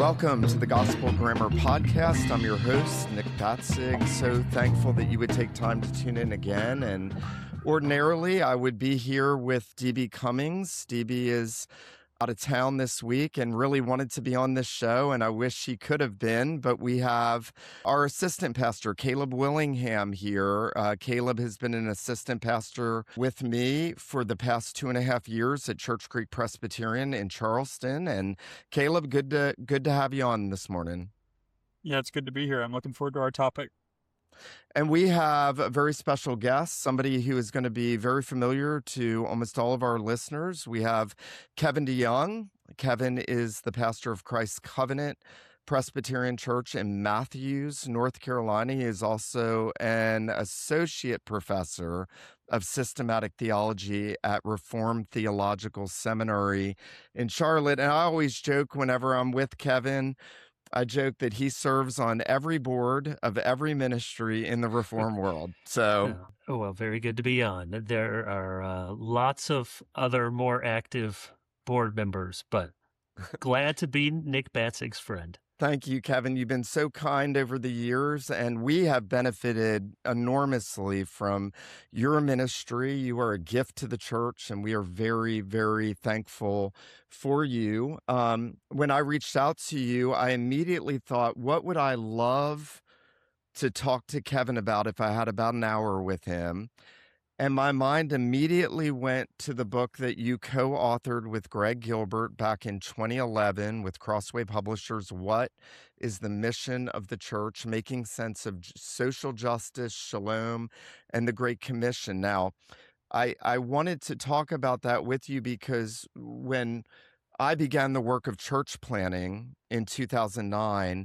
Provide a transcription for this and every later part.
Welcome to the Gospel Grammar Podcast. I'm your host, Nick Batzig. So thankful that you would take time to tune in again. And ordinarily, I would be here with DB Cummings. DB is out of town this week and really wanted to be on this show, and I wish she could have been, but we have our assistant pastor, Caleb Willingham, here. Caleb has been an assistant pastor with me for the past 2.5 years at Church Creek Presbyterian in Charleston. And Caleb, good to have you on this morning. Yeah, it's good to be here. I'm looking forward to our topic. And we have a very special guest, somebody who is going to be very familiar to almost all of our listeners. We have Kevin DeYoung. Kevin is the pastor of Christ's Covenant Presbyterian Church in Matthews, North Carolina. He is also an associate professor of systematic theology at Reformed Theological Seminary in Charlotte. And I always joke whenever I'm with Kevin, I joke that he serves on every board of every ministry in the Reform world. So, oh, well, very good to be on. There are lots of other more active board members, but glad to be Nick Batzig's friend. Thank you, Kevin. You've been so kind over the years, and we have benefited enormously from your ministry. You are a gift to the church, and we are very, very thankful for you. When I reached out to you, I immediately thought, what would I love to talk to Kevin about if I had about an hour with him? And my mind immediately went to the book that you co-authored with Greg Gilbert back in 2011 with Crossway Publishers, What is the Mission of the Church? Making Sense of Social Justice, Shalom, and the Great Commission. Now, I wanted to talk about that with you because when I began the work of church planning in 2009,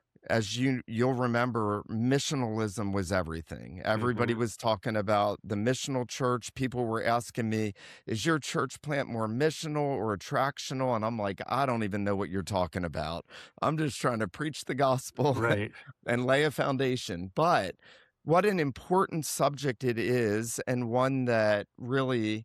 as you'll remember, missionalism was everything. Everybody was talking about the missional church. People were asking me, is your church plant more missional or attractional? And I'm like, I don't even know what you're talking about. I'm just trying to preach the gospel Right. and lay a foundation. But what an important subject it is, and one that really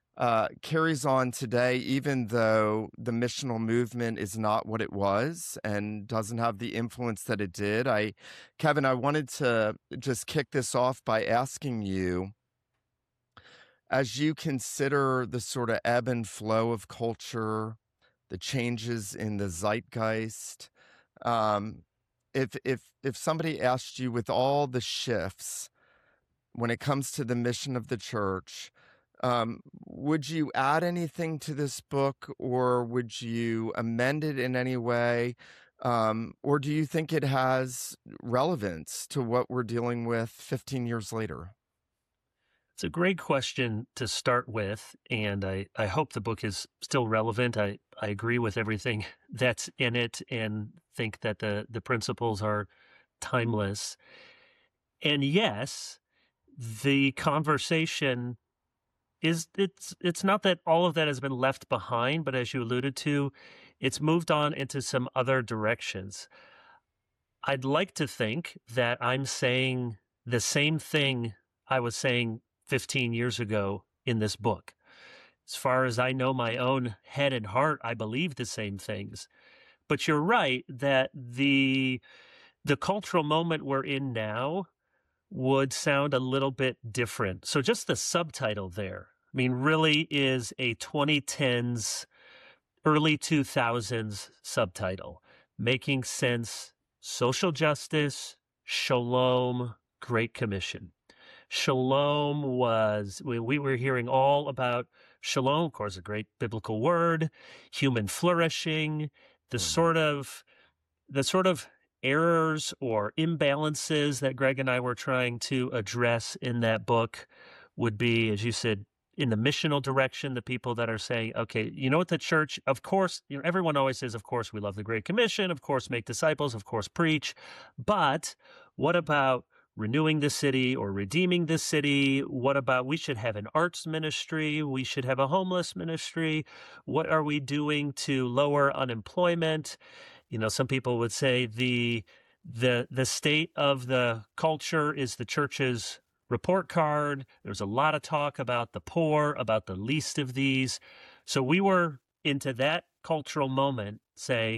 carries on today, even though the missional movement is not what it was and doesn't have the influence that it did. Kevin, I wanted to just kick this off by asking you, as you consider the sort of ebb and flow of culture, the changes in the zeitgeist, if somebody asked you, with all the shifts when it comes to the mission of the church, would you add anything to this book, or would you amend it in any way? Or do you think it has relevance to what we're dealing with 15 years later? It's a great question to start with, and I hope the book is still relevant. I agree with everything that's in it and think that the principles are timeless. And yes, the conversation it's not that all of that has been left behind, but as you alluded to, it's moved on into some other directions. I'd like to think that I'm saying the same thing I was saying 15 years ago in this book. As far as I know my own head and heart, I believe the same things. But you're right that the cultural moment we're in now would sound a little bit different. So just the subtitle there, I mean, really is a 2010s, early 2000s subtitle, Making Sense, Social Justice, Shalom, Great Commission. Shalom was, we were hearing all about shalom, of course, a great biblical word, human flourishing, the sort of errors or imbalances that Greg and I were trying to address in that book would be, as you said, in the missional direction, the people that are saying, okay, you know what, the church, of course, everyone always says, of course, we love the Great Commission, of course, make disciples, of course, preach. But what about renewing the city or redeeming the city? What about, we should have an arts ministry, we should have a homeless ministry. What are we doing to lower unemployment? Some people would say the state of the culture is the church's report card. There's a lot of talk about the poor, about the least of these. So we were into that cultural moment saying,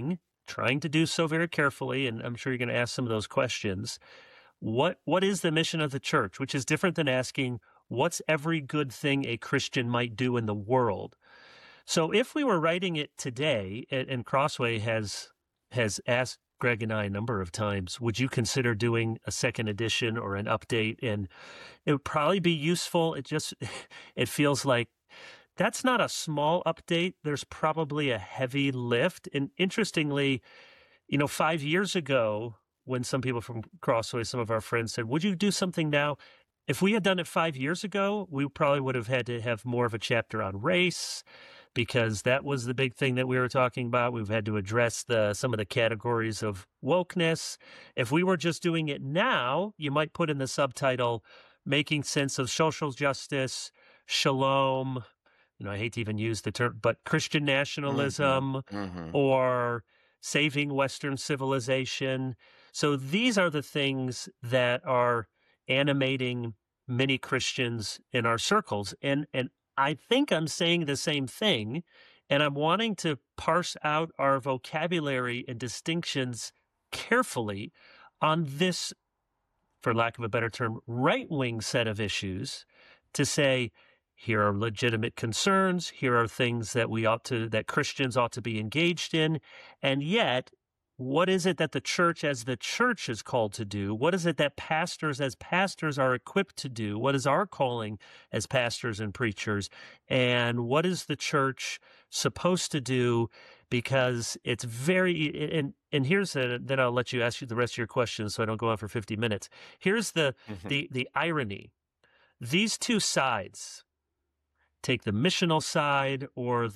trying to do so very carefully, and I'm sure you're going to ask some of those questions. What is the mission of the church? Which is different than asking, what's every good thing a Christian might do in the world? So if we were writing it today, and Crossway has asked Greg and I a number of times, would you consider doing a second edition or an update? And it would probably be useful. It feels like that's not a small update. There's probably a heavy lift. And interestingly, 5 years ago, when some people from Crossway, some of our friends said, would you do something now? If we had done it 5 years ago, we probably would have had to have more of a chapter on race, because that was the big thing that we were talking about. We've had to address some of the categories of wokeness. If we were just doing it now, you might put in the subtitle, Making Sense of Social Justice, Shalom, I hate to even use the term, but Christian nationalism, or saving Western civilization. So these are the things that are animating many Christians in our circles. And I think I'm saying the same thing, and I'm wanting to parse out our vocabulary and distinctions carefully on this, for lack of a better term, right-wing set of issues, to say, here are legitimate concerns, here are things that Christians ought to be engaged in, and yet, what is it that the church as the church is called to do? What is it that pastors as pastors are equipped to do? What is our calling as pastors and preachers? And what is the church supposed to do? Because it's very, and here's then I'll let you ask you the rest of your questions so I don't go on for 50 minutes. Here's the irony. These two sides, take the missional side or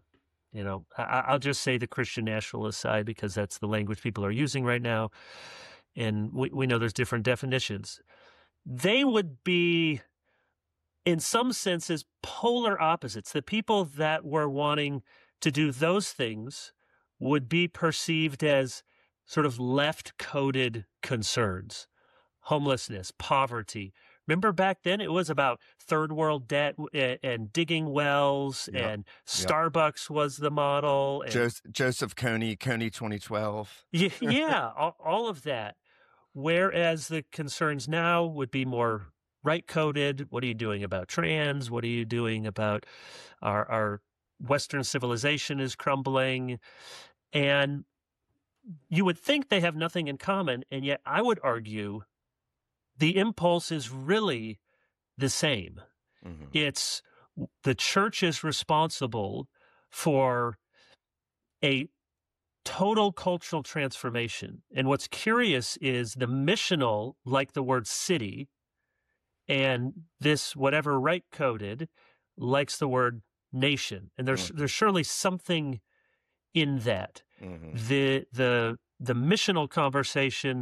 I'll just say the Christian nationalist side, because that's the language people are using right now. And we know there's different definitions. They would be, in some senses, polar opposites. The people that were wanting to do those things would be perceived as sort of left-coded concerns. Homelessness, poverty. Remember back then it was about third world debt and digging wells, and Starbucks was the model. And Joseph Kony 2012. Yeah, all of that. Whereas the concerns now would be more right-coded. What are you doing about trans? What are you doing about our Western civilization is crumbling? And you would think they have nothing in common, and yet I would argue the impulse is really the same. It's the church is responsible for a total cultural transformation. And what's curious is the missional, like the word city, and this whatever right-coded likes the word nation. And there's surely something in that. The missional conversation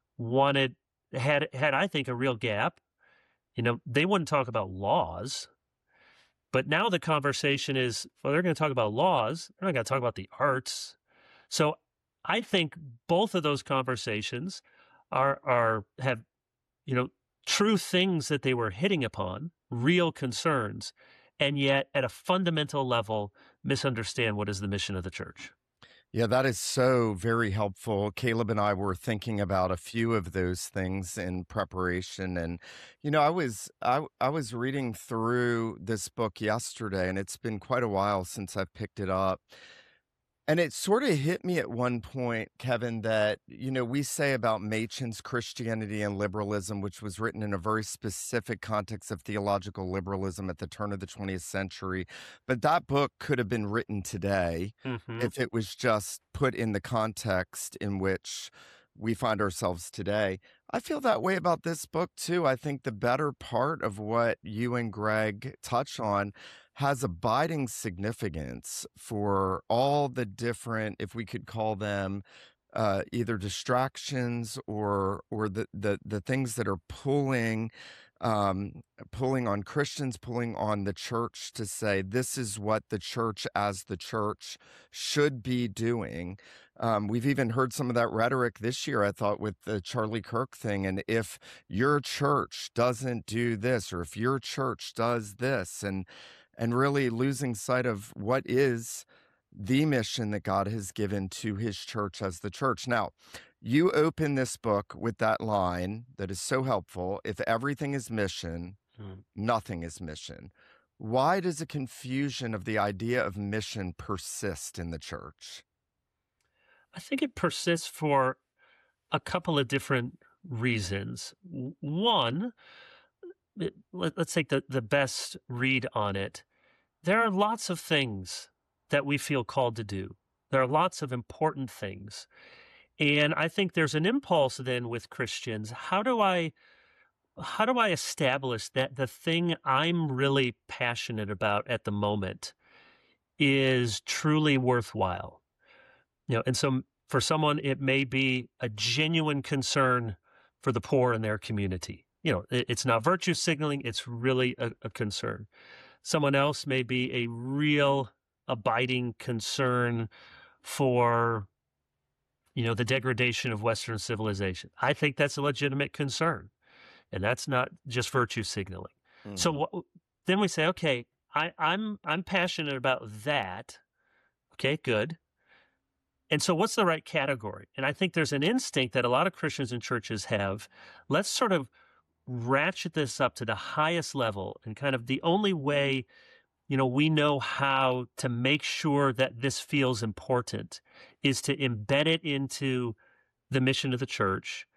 had I think a real gap. They wouldn't talk about laws, but now the conversation is, well, they're going to talk about laws. They're not going to talk about the arts. So I think both of those conversations have true things that they were hitting upon, real concerns, and yet at a fundamental level misunderstand what is the mission of the church. Yeah, that is so very helpful. Caleb and I were thinking about a few of those things in preparation. And, I was reading through this book yesterday, and it's been quite a while since I've picked it up. And it sort of hit me at one point, Kevin, that, we say about Machen's Christianity and Liberalism, which was written in a very specific context of theological liberalism at the turn of the 20th century. But that book could have been written today if it was just put in the context in which we find ourselves today. I feel that way about this book, too. I think the better part of what you and Greg touch on has abiding significance for all the different, if we could call them either distractions or the things that are pulling on Christians, pulling on the church to say this is what the church as the church should be doing. We've even heard some of that rhetoric this year, I thought, with the Charlie Kirk thing. And if your church doesn't do this, or if your church does this, and really losing sight of what is the mission that God has given to his church as the church. Now, you open this book with that line that is so helpful. If everything is mission, nothing is mission. Why does a confusion of the idea of mission persist in the church? I think it persists for a couple of different reasons. One, let's take the best read on it. There are lots of things that we feel called to do. There are lots of important things. And I think there's an impulse then with Christians. How do I establish that the thing I'm really passionate about at the moment is truly worthwhile? And so for someone, it may be a genuine concern for the poor in their community. It's not virtue signaling, it's really a concern. Someone else may be a real abiding concern for, the degradation of Western civilization. I think that's a legitimate concern, and that's not just virtue signaling. Mm-hmm. So then we say, okay, I'm passionate about that. Okay, good. And so what's the right category? And I think there's an instinct that a lot of Christians and churches have. Let's sort of ratchet this up to the highest level, and kind of the only way, we know how to make sure that this feels important is to embed it into the mission of the church.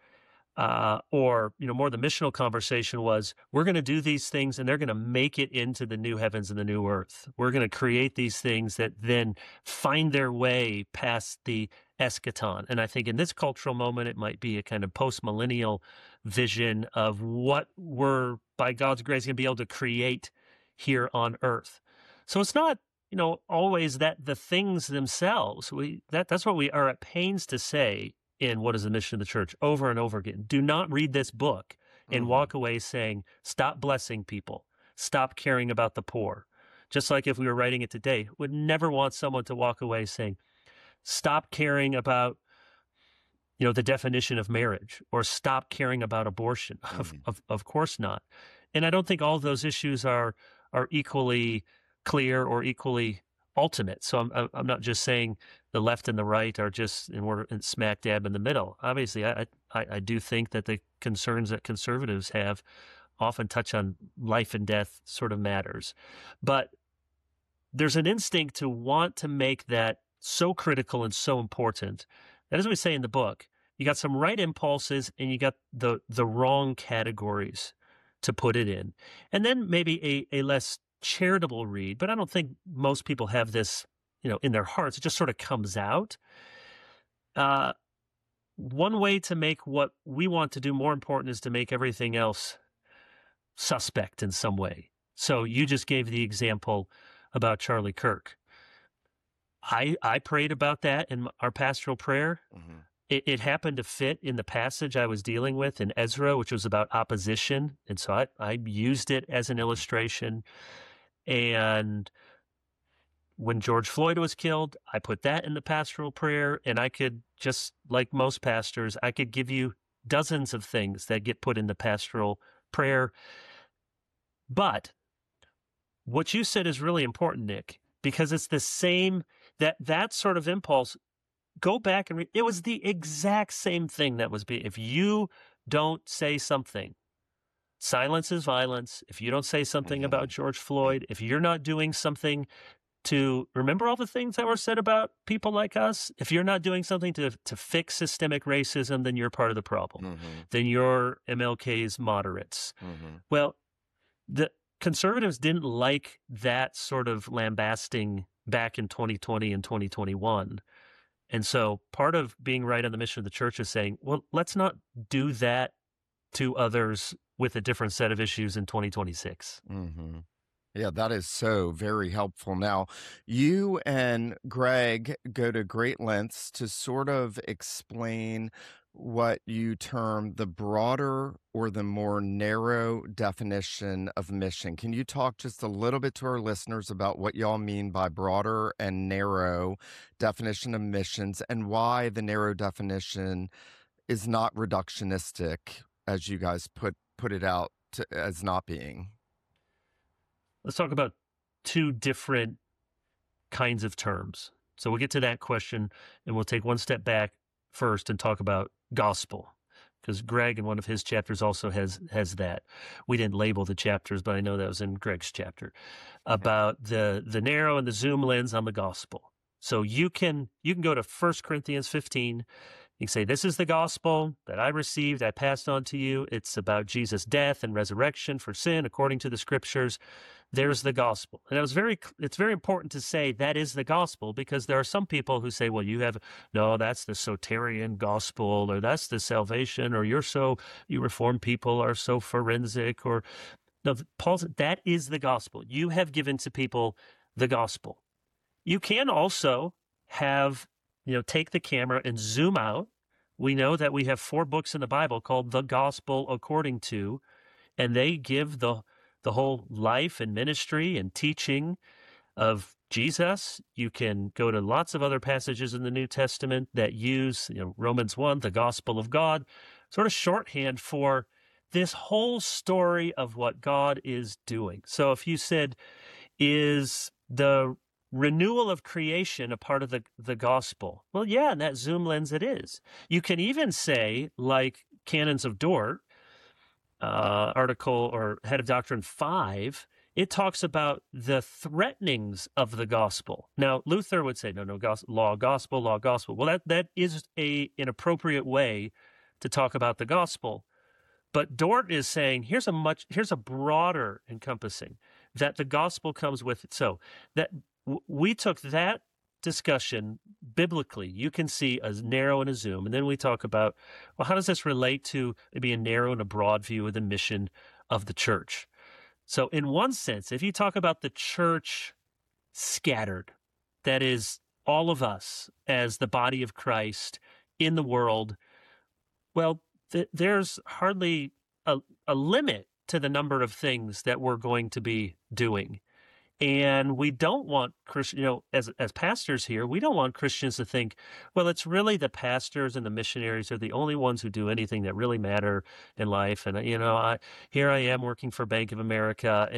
Or more the missional conversation was, we're going to do these things and they're going to make it into the new heavens and the new earth. We're going to create these things that then find their way past the eschaton. And I think in this cultural moment, it might be a kind of post-millennial vision of what we're, by God's grace, going to be able to create here on earth. So it's not, always that the things themselves, that's what we are at pains to say in What is the Mission of the Church over and over again. Do not read this book and walk away saying, stop blessing people, stop caring about the poor. Just like if we were writing it today, would never want someone to walk away saying, stop caring about, the definition of marriage, or stop caring about abortion. Of course not. And I don't think all of those issues are equally clear or equally ultimate. So I'm not just saying the left and the right are just, and we're smack dab in the middle. Obviously, I do think that the concerns that conservatives have often touch on life and death sort of matters. But there's an instinct to want to make that so critical and so important that, as we say in the book, you got some right impulses and you got the wrong categories to put it in. And then maybe a less charitable read, but I don't think most people have this, in their hearts. It just sort of comes out. One way to make what we want to do more important is to make everything else suspect in some way. So you just gave the example about Charlie Kirk. I prayed about that in our pastoral prayer. Mm-hmm. It happened to fit in the passage I was dealing with in Ezra, which was about opposition. And so I used it as an illustration. And when George Floyd was killed, I put that in the pastoral prayer. And I could, just like most pastors, I could give you dozens of things that get put in the pastoral prayer. But what you said is really important, Nick, because it's the same, that sort of impulse. Go back and read. It was the exact same thing that was being, if you don't say something, silence is violence. If you don't say something about George Floyd, if you're not doing something to remember all the things that were said about people like us, if you're not doing something to fix systemic racism, then you're part of the problem. Mm-hmm. Then you're MLK's moderates. Mm-hmm. Well, the conservatives didn't like that sort of lambasting back in 2020 and 2021. And so part of being right on the mission of the church is saying, well, let's not do that to others with a different set of issues in 2026. Mm-hmm. Yeah, that is so very helpful. Now, you and Greg go to great lengths to sort of explain what you term the broader or the more narrow definition of mission. Can you talk just a little bit to our listeners about what y'all mean by broader and narrow definition of missions, and why the narrow definition is not reductionistic, as you guys put it out as not being? Let's talk about two different kinds of terms. So we'll get to that question, and we'll take one step back first and talk about gospel, because Greg in one of his chapters also has that. We didn't label the chapters, but I know that was in Greg's chapter about the narrow and the zoom lens on the gospel. So you can go to 1 Corinthians 15. You can say, this is the gospel that I received, I passed on to you. It's about Jesus' death and resurrection for sin according to the scriptures. There's the gospel. And it's very important to say that is the gospel, because there are some people who say, well, no, that's the soterian gospel, or that's the salvation, or you Reformed people are so forensic, or no, Paul said that is the gospel. You have given to people the gospel. You can also take the camera and zoom out. We know that we have 4 books in the Bible called the Gospel According to, and they give the whole life and ministry and teaching of Jesus. You can go to lots of other passages in the New Testament that use Romans 1, the gospel of God, sort of shorthand for this whole story of what God is doing. So if you said, is the renewal of creation a part of the gospel? Well, yeah, in that zoom lens it is. You can even say, like Canons of Dort, article or Head of Doctrine 5, it talks about the threatenings of the gospel. Now, Luther would say, no, law, gospel. Well, that is an appropriate way to talk about the gospel. But Dort is saying, here's a broader encompassing, that the gospel comes with it. So that we took that discussion biblically. You can see a narrow and a zoom. And then we talk about, well, how does this relate to maybe a narrow and a broad view of the mission of the church? So in one sense, if you talk about the church scattered, that is all of us as the body of Christ in the world, well, there's hardly a limit to the number of things that we're going to be doing. And we don't want as pastors here, we don't want Christians to think, well, it's really the pastors and the missionaries are the only ones who do anything that really matter in life. And, here I am working for Bank of America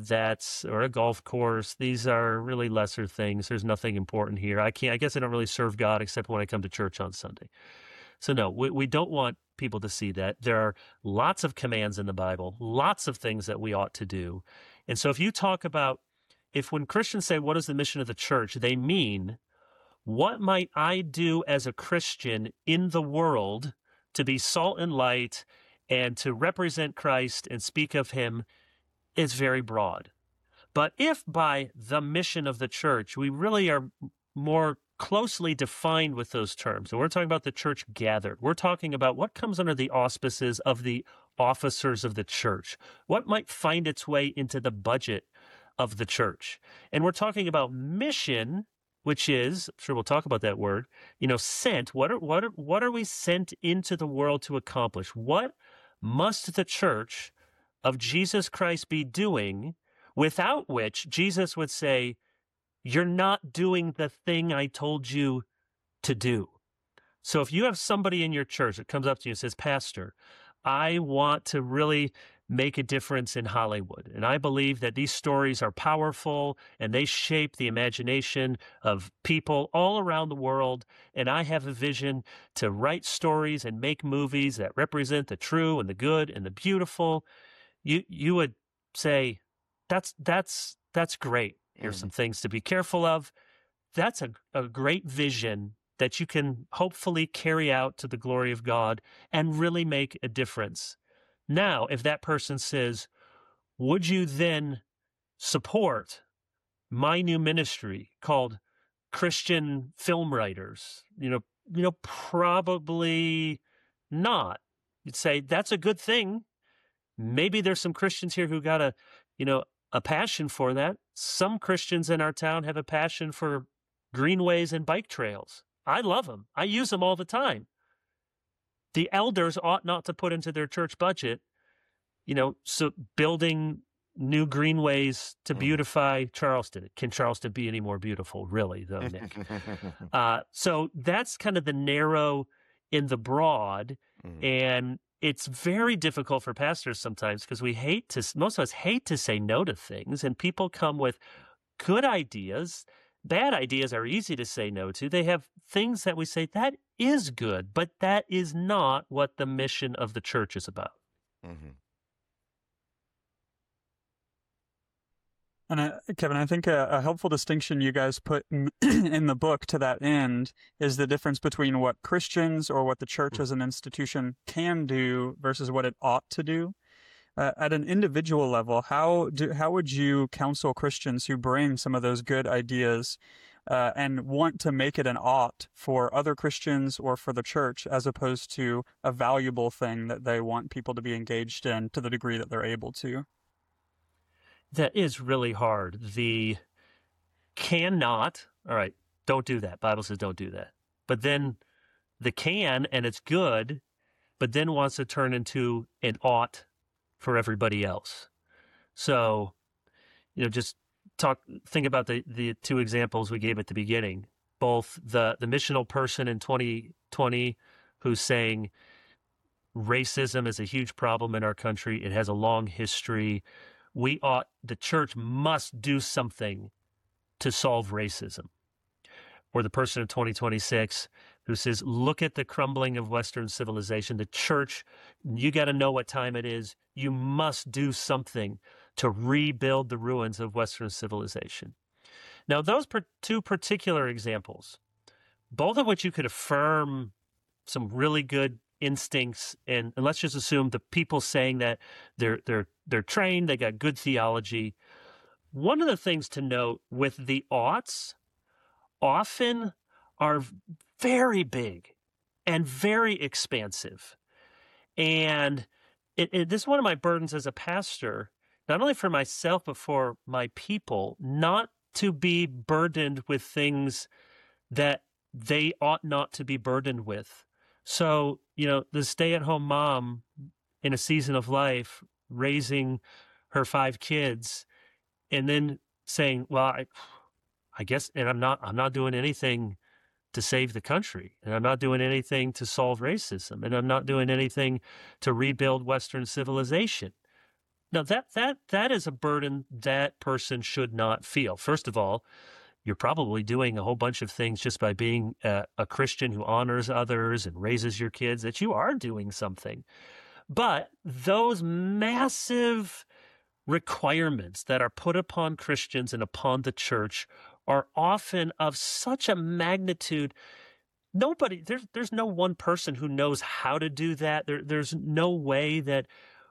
or a golf course. These are really lesser things. There's nothing important here. I guess I don't really serve God except when I come to church on Sunday. So no, we don't want people to see that. There are lots of commands in the Bible, lots of things that we ought to do. And so if you talk about, when Christians say, what is the mission of the church, they mean, what might I do as a Christian in the world to be salt and light and to represent Christ and speak of him, is very broad. But if by the mission of the church, we really are more closely defined with those terms, and we're talking about the church gathered, we're talking about what comes under the auspices of the officers of the church, what might find its way into the budget of the church. And we're talking about mission, which is, I'm sure we'll talk about that word, sent. What are we sent into the world to accomplish? What must the church of Jesus Christ be doing, without which Jesus would say, you're not doing the thing I told you to do? So if you have somebody in your church that comes up to you and says, Pastor, I want to really make a difference in Hollywood, and I believe that these stories are powerful and they shape the imagination of people all around the world, and I have a vision to write stories and make movies that represent the true and the good and the beautiful, you would say, that's great. Here's some things to be careful of. That's a great vision that you can hopefully carry out to the glory of God and really make a difference. Now, if that person says, would you then support my new ministry called Christian Film Writers? Probably not. You'd say, that's a good thing. Maybe there's some Christians here who got a passion for that. Some Christians in our town have a passion for greenways and bike trails. I love them. I use them all the time. The elders ought not to put into their church budget, so building new greenways to beautify Charleston. Can Charleston be any more beautiful, really, though, Nick? So that's kind of the narrow in the broad, and it's very difficult for pastors sometimes because most of us hate to say no to things, and people come with good ideas bad ideas are easy to say no to. They have things that we say, that is good, but that is not what the mission of the church is about. Mhm. And Kevin, I think a helpful distinction you guys put in, in the book to that end is the difference between what Christians or what the church as an institution can do versus what it ought to do. At an individual level, how would you counsel Christians who bring some of those good ideas and want to make it an ought for other Christians or for the church, as opposed to a valuable thing that they want people to be engaged in to the degree that they're able to? That is really hard. The cannot, all right, don't do that. Bible says don't do that. But then the can, and it's good, but then wants to turn into an ought for everybody else. So, just think about the two examples we gave at the beginning. Both the missional person in 2020 who's saying racism is a huge problem in our country. It has a long history. The church must do something to solve racism. Or the person in 2026 who says, look at the crumbling of Western civilization. The church, you got to know what time it is. You must do something to rebuild the ruins of Western civilization. Now, those two particular examples, both of which you could affirm some really good instincts, and let's just assume the people saying that they're trained, they got good theology. One of the things to note with the oughts often are very big and very expansive. And this is one of my burdens as a pastor, not only for myself, but for my people, not to be burdened with things that they ought not to be burdened with. So, the stay-at-home mom in a season of life, raising her 5 kids, and then saying, well, I guess, and I'm not doing anything to save the country, and I'm not doing anything to solve racism, and I'm not doing anything to rebuild Western civilization. Now, that is a burden that person should not feel. First of all, you're probably doing a whole bunch of things just by being a Christian who honors others and raises your kids, that you are doing something. But those massive requirements that are put upon Christians and upon the church are often of such a magnitude. There's no one person who knows how to do that. There's no way that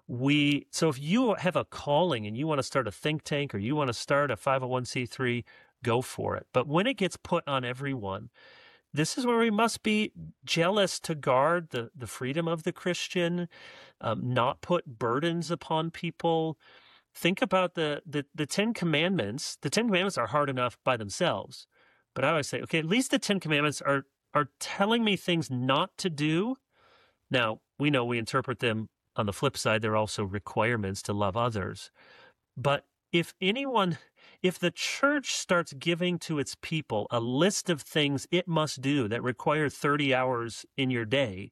so if you have a calling and you want to start a think tank or you want to start a 501c3, go for it. But when it gets put on everyone, this is where we must be jealous to guard the freedom of the Christian, not put burdens upon people. Think about the 10 Commandments. The 10 Commandments are hard enough by themselves. But I always say, okay, at least the 10 Commandments are telling me things not to do. Now, we know we interpret them on the flip side. They're also requirements to love others. But if the church starts giving to its people a list of things it must do that require 30 hours in your day,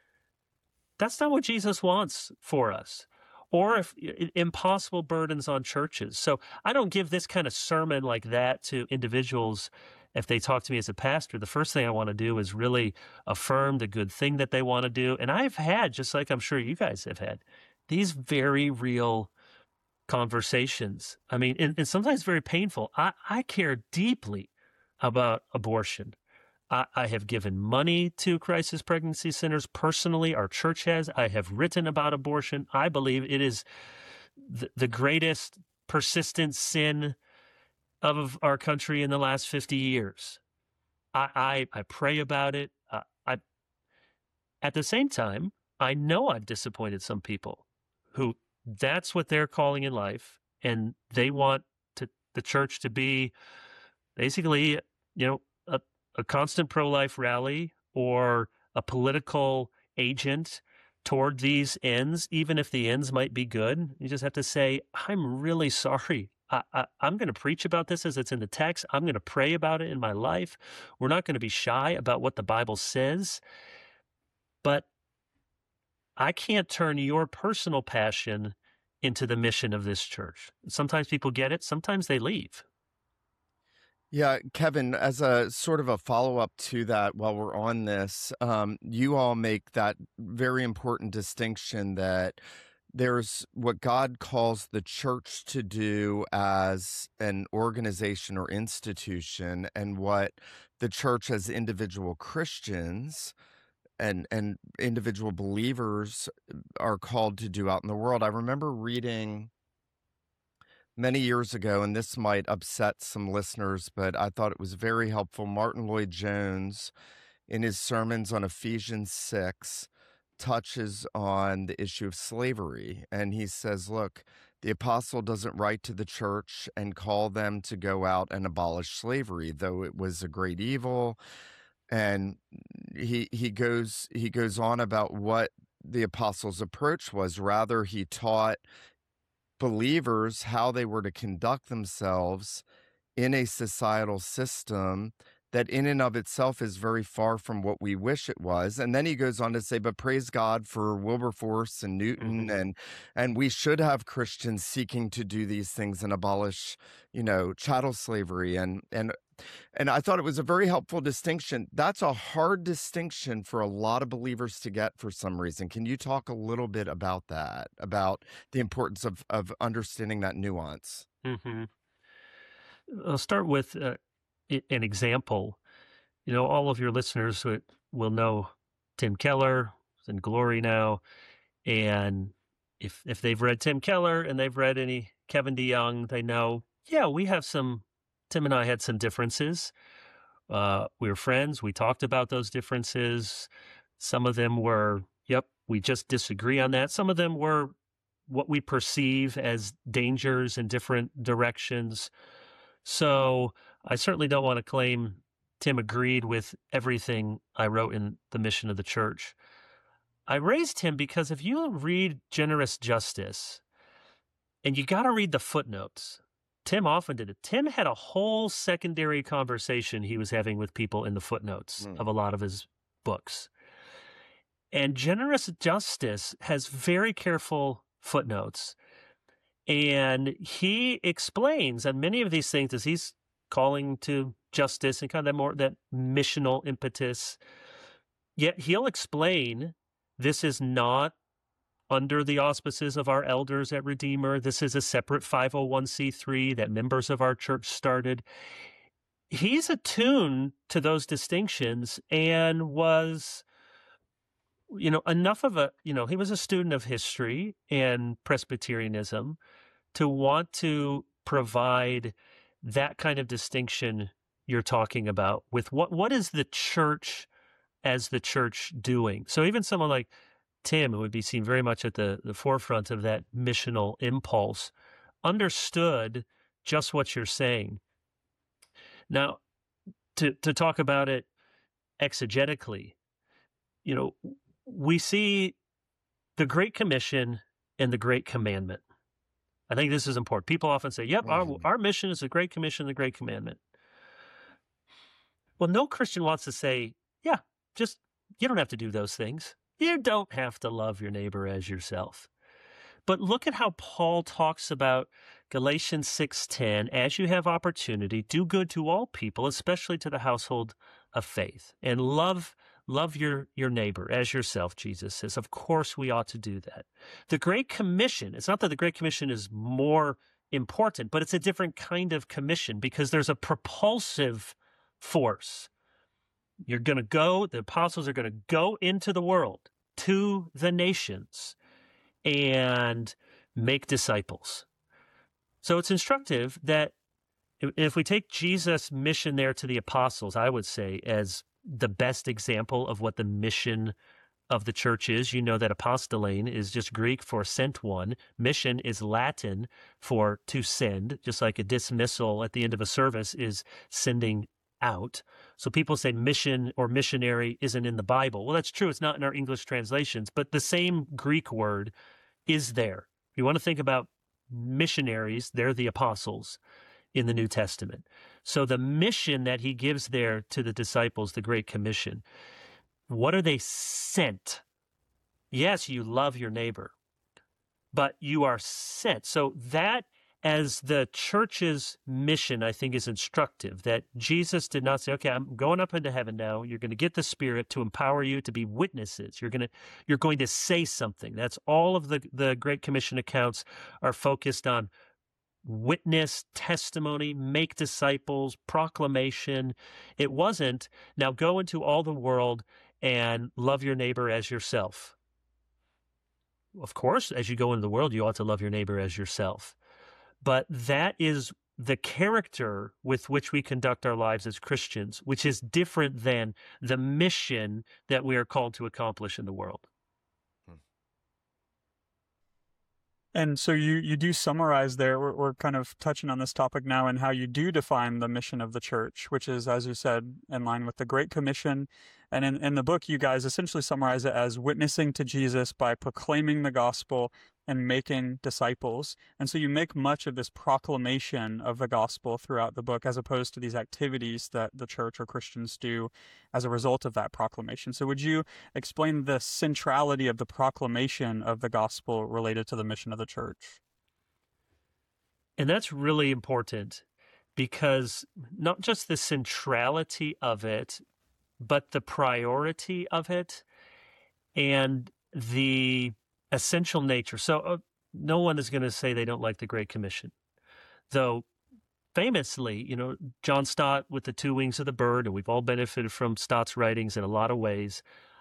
that's not what Jesus wants for us. Or if impossible burdens on churches. So I don't give this kind of sermon like that to individuals if they talk to me as a pastor. The first thing I want to do is really affirm the good thing that they want to do. And I've had, just like I'm sure you guys have had, these very real conversations. I mean, and sometimes very painful. I care deeply about abortion. I have given money to crisis pregnancy centers personally. Our church has. I have written about abortion. I believe it is the greatest persistent sin of our country in the last 50 years. I pray about it. At the same time, I know I've disappointed some people who that's what they're calling in life, and they want the church to be basically, a constant pro-life rally or a political agent toward these ends, even if the ends might be good. You just have to say, I'm really sorry. I'm going to preach about this as it's in the text. I'm going to pray about it in my life. We're not going to be shy about what the Bible says. But I can't turn your personal passion into the mission of this church. Sometimes people get it. Sometimes they leave. Yeah, Kevin, as a sort of a follow-up to that, while we're on this, you all make that very important distinction that there's what God calls the church to do as an organization or institution, and what the church as individual Christians and individual believers are called to do out in the world. I remember reading many years ago, and this might upset some listeners, but I thought it was very helpful. Martin Lloyd-Jones, in his sermons on Ephesians 6, touches on the issue of slavery. And he says, look, the apostle doesn't write to the church and call them to go out and abolish slavery, though it was a great evil. And he goes on about what the apostles' approach was. Rather, he taught believers how they were to conduct themselves in a societal system that in and of itself is very far from what we wish it was. And then he goes on to say, but praise God for Wilberforce and Newton, and we should have Christians seeking to do these things and abolish, chattel slavery. And I thought it was a very helpful distinction. That's a hard distinction for a lot of believers to get for some reason. Can you talk a little bit about that, about the importance of understanding that nuance? Mm-hmm. I'll start with an example. All of your listeners will know Tim Keller is in glory now. And if they've read Tim Keller and they've read any Kevin DeYoung, they know, Tim and I had some differences. We were friends. We talked about those differences. Some of them were, we just disagree on that. Some of them were what we perceive as dangers in different directions. So I certainly don't want to claim Tim agreed with everything I wrote in The Mission of the Church. I raised him because if you read Generous Justice, and you got to read the footnotes, Tim often did it. Tim had a whole secondary conversation he was having with people in the footnotes of a lot of his books. And Generous Justice has very careful footnotes. And he explains on many of these things as he's calling to justice and kind of that missional impetus. Yet he'll explain this is not under the auspices of our elders at Redeemer. This is a separate 501c3 that members of our church started. He's attuned to those distinctions and was, enough of he was a student of history and Presbyterianism to want to provide that kind of distinction you're talking about with what is the church as the church doing. So even someone like Tim, who would be seen very much at the forefront of that missional impulse, understood just what you're saying. Now, to talk about it exegetically, we see the Great Commission and the Great Commandment. I think this is important. People often say, our mission is the Great Commission, the Great Commandment. Well, no Christian wants to say, you don't have to do those things. You don't have to love your neighbor as yourself. But look at how Paul talks about Galatians 6:10, as you have opportunity, do good to all people, especially to the household of faith, and love your neighbor as yourself, Jesus says. Of course we ought to do that. The Great Commission, it's not that the Great Commission is more important, but it's a different kind of commission because there's a propulsive force. You're going to go, the apostles are going to go into the world, to the nations, and make disciples. So it's instructive that if we take Jesus' mission there to the apostles, I would say, as the best example of what the mission of the church is. You know that apostolane is just Greek for sent one. Mission is Latin for to send, just like a dismissal at the end of a service is sending out. So people say mission or missionary isn't in the Bible. Well, that's true. It's not in our English translations, but the same Greek word is there. If you want to think about missionaries, they're the apostles in the New Testament. So the mission that he gives there to the disciples, the Great Commission, what are they sent? Yes, you love your neighbor, but you are sent. So that as the church's mission, I think, is instructive, that Jesus did not say, okay, I'm going up into heaven now. You're going to get the Spirit to empower you to be witnesses. You're going to say something. That's all of the Great Commission accounts are focused on: witness, testimony, make disciples, proclamation. It wasn't, now go into all the world and love your neighbor as yourself. Of course, as you go into the world, you ought to love your neighbor as yourself. But that is the character with which we conduct our lives as Christians, which is different than the mission that we are called to accomplish in the world. And so you do summarize there, we're kind of touching on this topic now, and how you do define the mission of the church, which is, as you said, in line with the Great Commission. And in the book, you guys essentially summarize it as witnessing to Jesus by proclaiming the gospel and making disciples. And so you make much of this proclamation of the gospel throughout the book, as opposed to these activities that the church or Christians do as a result of that proclamation. So would you explain the centrality of the proclamation of the gospel related to the mission of the church? And that's really important, because not just the centrality of it, but the priority of it and the essential nature. So no one is going to say they don't like the Great Commission, though famously, John Stott with the Two Wings of the Bird, and we've all benefited from Stott's writings in a lot of ways.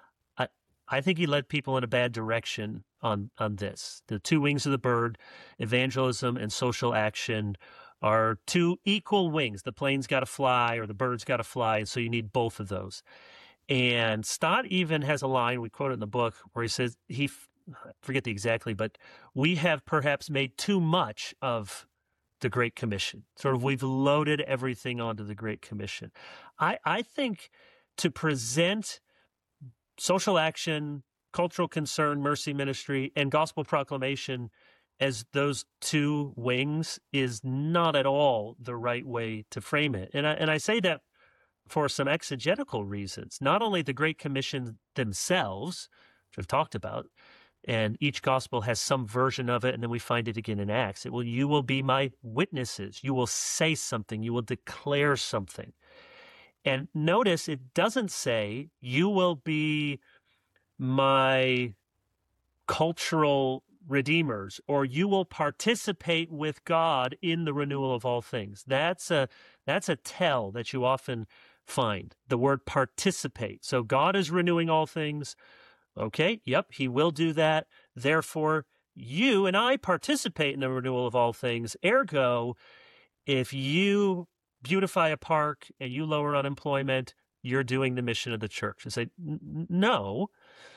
I think he led people in a bad direction on this. The two wings of the bird, evangelism and social action, are two equal wings. The plane's got to fly, or the bird's got to fly, and so you need both of those. And Stott even has a line, we quote it in the book, where he says, I forget the exactly, but we have perhaps made too much of the Great Commission. Sort of, we've loaded everything onto the Great Commission. I think to present social action, cultural concern, mercy ministry, and gospel proclamation as those two wings is not at all the right way to frame it. And I say that for some exegetical reasons. Not only the Great Commission themselves, which I've talked about, and each gospel has some version of it, and then we find it again in Acts. You will be my witnesses. You will say something. You will declare something. And notice it doesn't say you will be my cultural redeemers, or you will participate with God in the renewal of all things. That's a tell that you often find, the word participate. So God is renewing all things. Okay, yep, he will do that. Therefore, you and I participate in the renewal of all things. Ergo, if you beautify a park and you lower unemployment, you're doing the mission of the church. And say, no,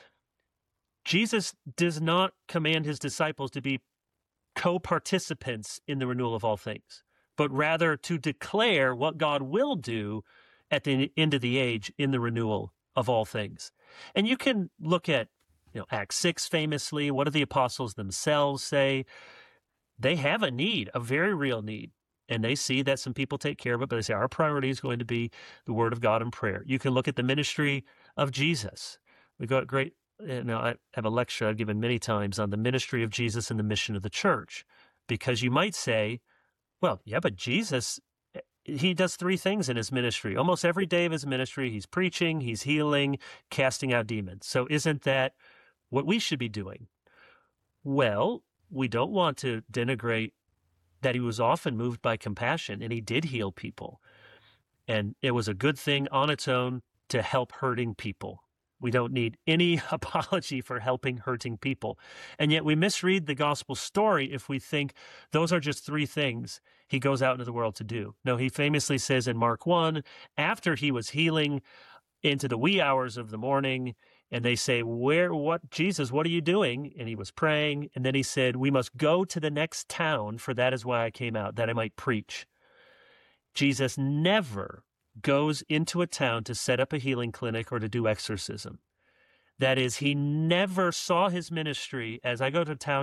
Jesus does not command his disciples to be co-participants in the renewal of all things, but rather to declare what God will do at the end of the age in the renewal of all things. And you can look at, Acts 6 famously. What do the apostles themselves say? They have a need, a very real need. And they see that some people take care of it, but they say our priority is going to be the word of God and prayer. You can look at the ministry of Jesus. We got great, I have a lecture I've given many times on the ministry of Jesus and the mission of the church, because you might say, well, yeah, but Jesus, he does three things in his ministry. Almost every day of his ministry, he's preaching, he's healing, casting out demons. So isn't that what we should be doing? Well, we don't want to denigrate that he was often moved by compassion, and he did heal people. And it was a good thing on its own to help hurting people. We don't need any apology for helping hurting people. And yet we misread the gospel story if we think those are just three things he goes out into the world to do. No, he famously says in Mark 1, after he was healing into the wee hours of the morning, and they say, Jesus, what are you doing? And he was praying. And then he said, we must go to the next town, for that is why I came out, that I might preach. Jesus never goes into a town to set up a healing clinic or to do exorcism. That is, he never saw his ministry as I go to town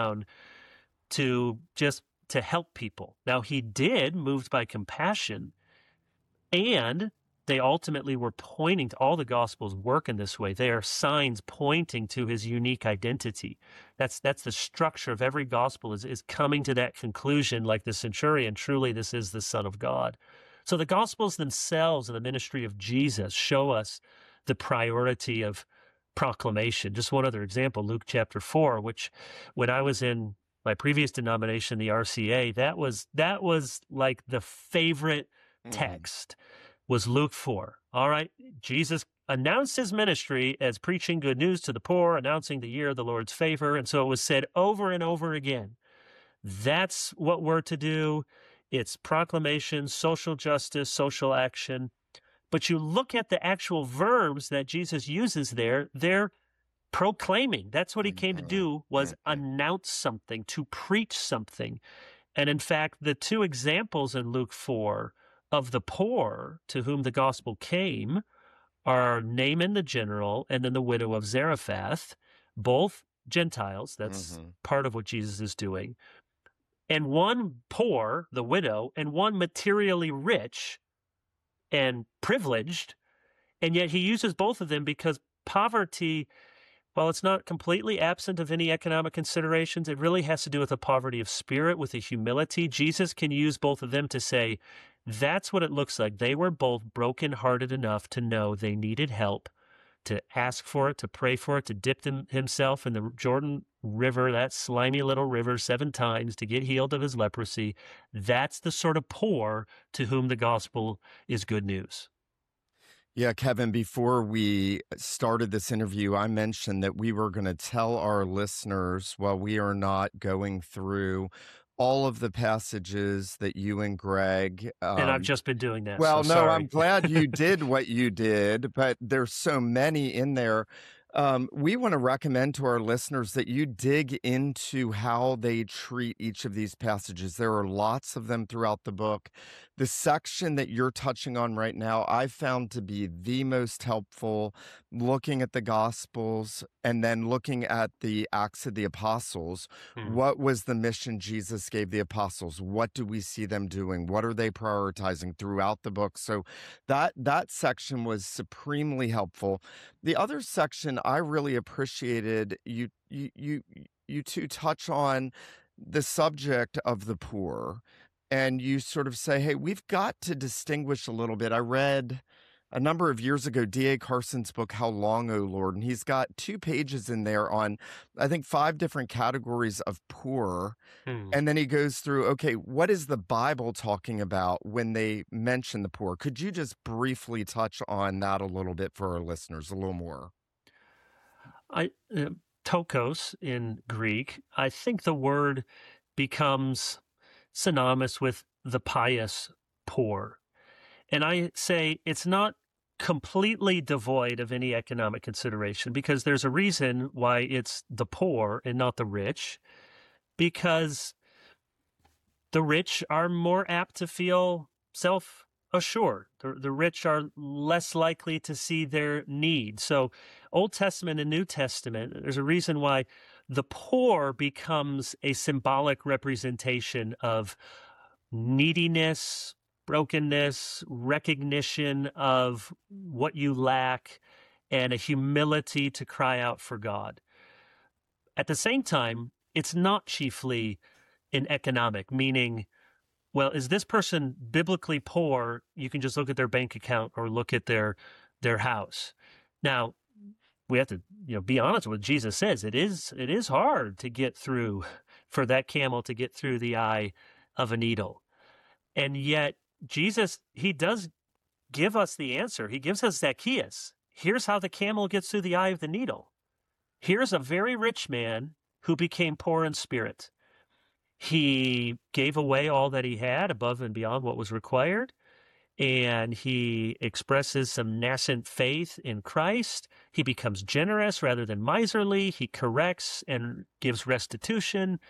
to help people. Now, he did, moved by compassion, and they ultimately were pointing to, all the Gospels work in this way. They are signs pointing to his unique identity. That's the structure of every Gospel is coming to that conclusion, like the centurion, truly this is the Son of God. So the Gospels themselves and the ministry of Jesus show us the priority of proclamation. Just one other example, Luke chapter 4, which when I was in my previous denomination, the RCA, that was like the favorite text was Luke 4. All right, Jesus announced his ministry as preaching good news to the poor, announcing the year of the Lord's favor. And so it was said over and over again. That's what we're to do. It's proclamation, social justice, social action. But you look at the actual verbs that Jesus uses there, they're proclaiming. That's what he came to do, was announce something, to preach something. And in fact, the two examples in Luke 4 of the poor to whom the gospel came are Naaman the general and then the widow of Zarephath, both Gentiles. That's part of what Jesus is doing. And one poor, the widow, and one materially rich and privileged. And yet he uses both of them because poverty, while it's not completely absent of any economic considerations, it really has to do with a poverty of spirit, with a humility. Jesus can use both of them to say, that's what it looks like. They were both brokenhearted enough to know they needed help, to ask for it, to pray for it, to dip himself in the Jordan River, that slimy little river, 7 times to get healed of his leprosy. That's the sort of poor to whom the gospel is good news. Yeah, Kevin, before we started this interview, I mentioned that we were going to tell our listeners, while we are not going through all of the passages that you and Greg... and I've just been doing that. Well, so no, sorry. I'm glad you did what you did, but there's so many in there. We want to recommend to our listeners that you dig into how they treat each of these passages. There are lots of them throughout the book. The section that you're touching on right now, I found to be the most helpful, looking at the Gospels and then looking at the Acts of the Apostles. What was the mission Jesus gave the apostles? What do we see them doing? What are they prioritizing throughout the book? So that section was supremely helpful. The other section I really appreciated, you two touch on the subject of the poor, and you sort of say, hey, we've got to distinguish a little bit. I read a number of years ago D.A. Carson's book, How Long, O Lord? And he's got 2 pages in there on, I think, 5 different categories of poor. And then he goes through, okay, what is the Bible talking about when they mention the poor? Could you just briefly touch on that a little bit for our listeners, a little more? Tokos in Greek, I think the word becomes synonymous with the pious poor. And I say it's not completely devoid of any economic consideration, because there's a reason why it's the poor and not the rich, because the rich are more apt to feel self-assured. The rich are less likely to see their need. So Old Testament and New Testament, there's a reason why the poor becomes a symbolic representation of neediness, brokenness, recognition of what you lack, and a humility to cry out for God. At the same time, it's not chiefly an economic, meaning, well, is this person biblically poor? You can just look at their bank account or look at their house. Now, we have to, be honest with what Jesus says. It is hard to get through, for that camel to get through the eye of a needle. And yet Jesus, he does give us the answer. He gives us Zacchaeus. Here's how the camel gets through the eye of the needle. Here's a very rich man who became poor in spirit. He gave away all that he had above and beyond what was required, and he expresses some nascent faith in Christ. He becomes generous rather than miserly. He corrects and gives restitution.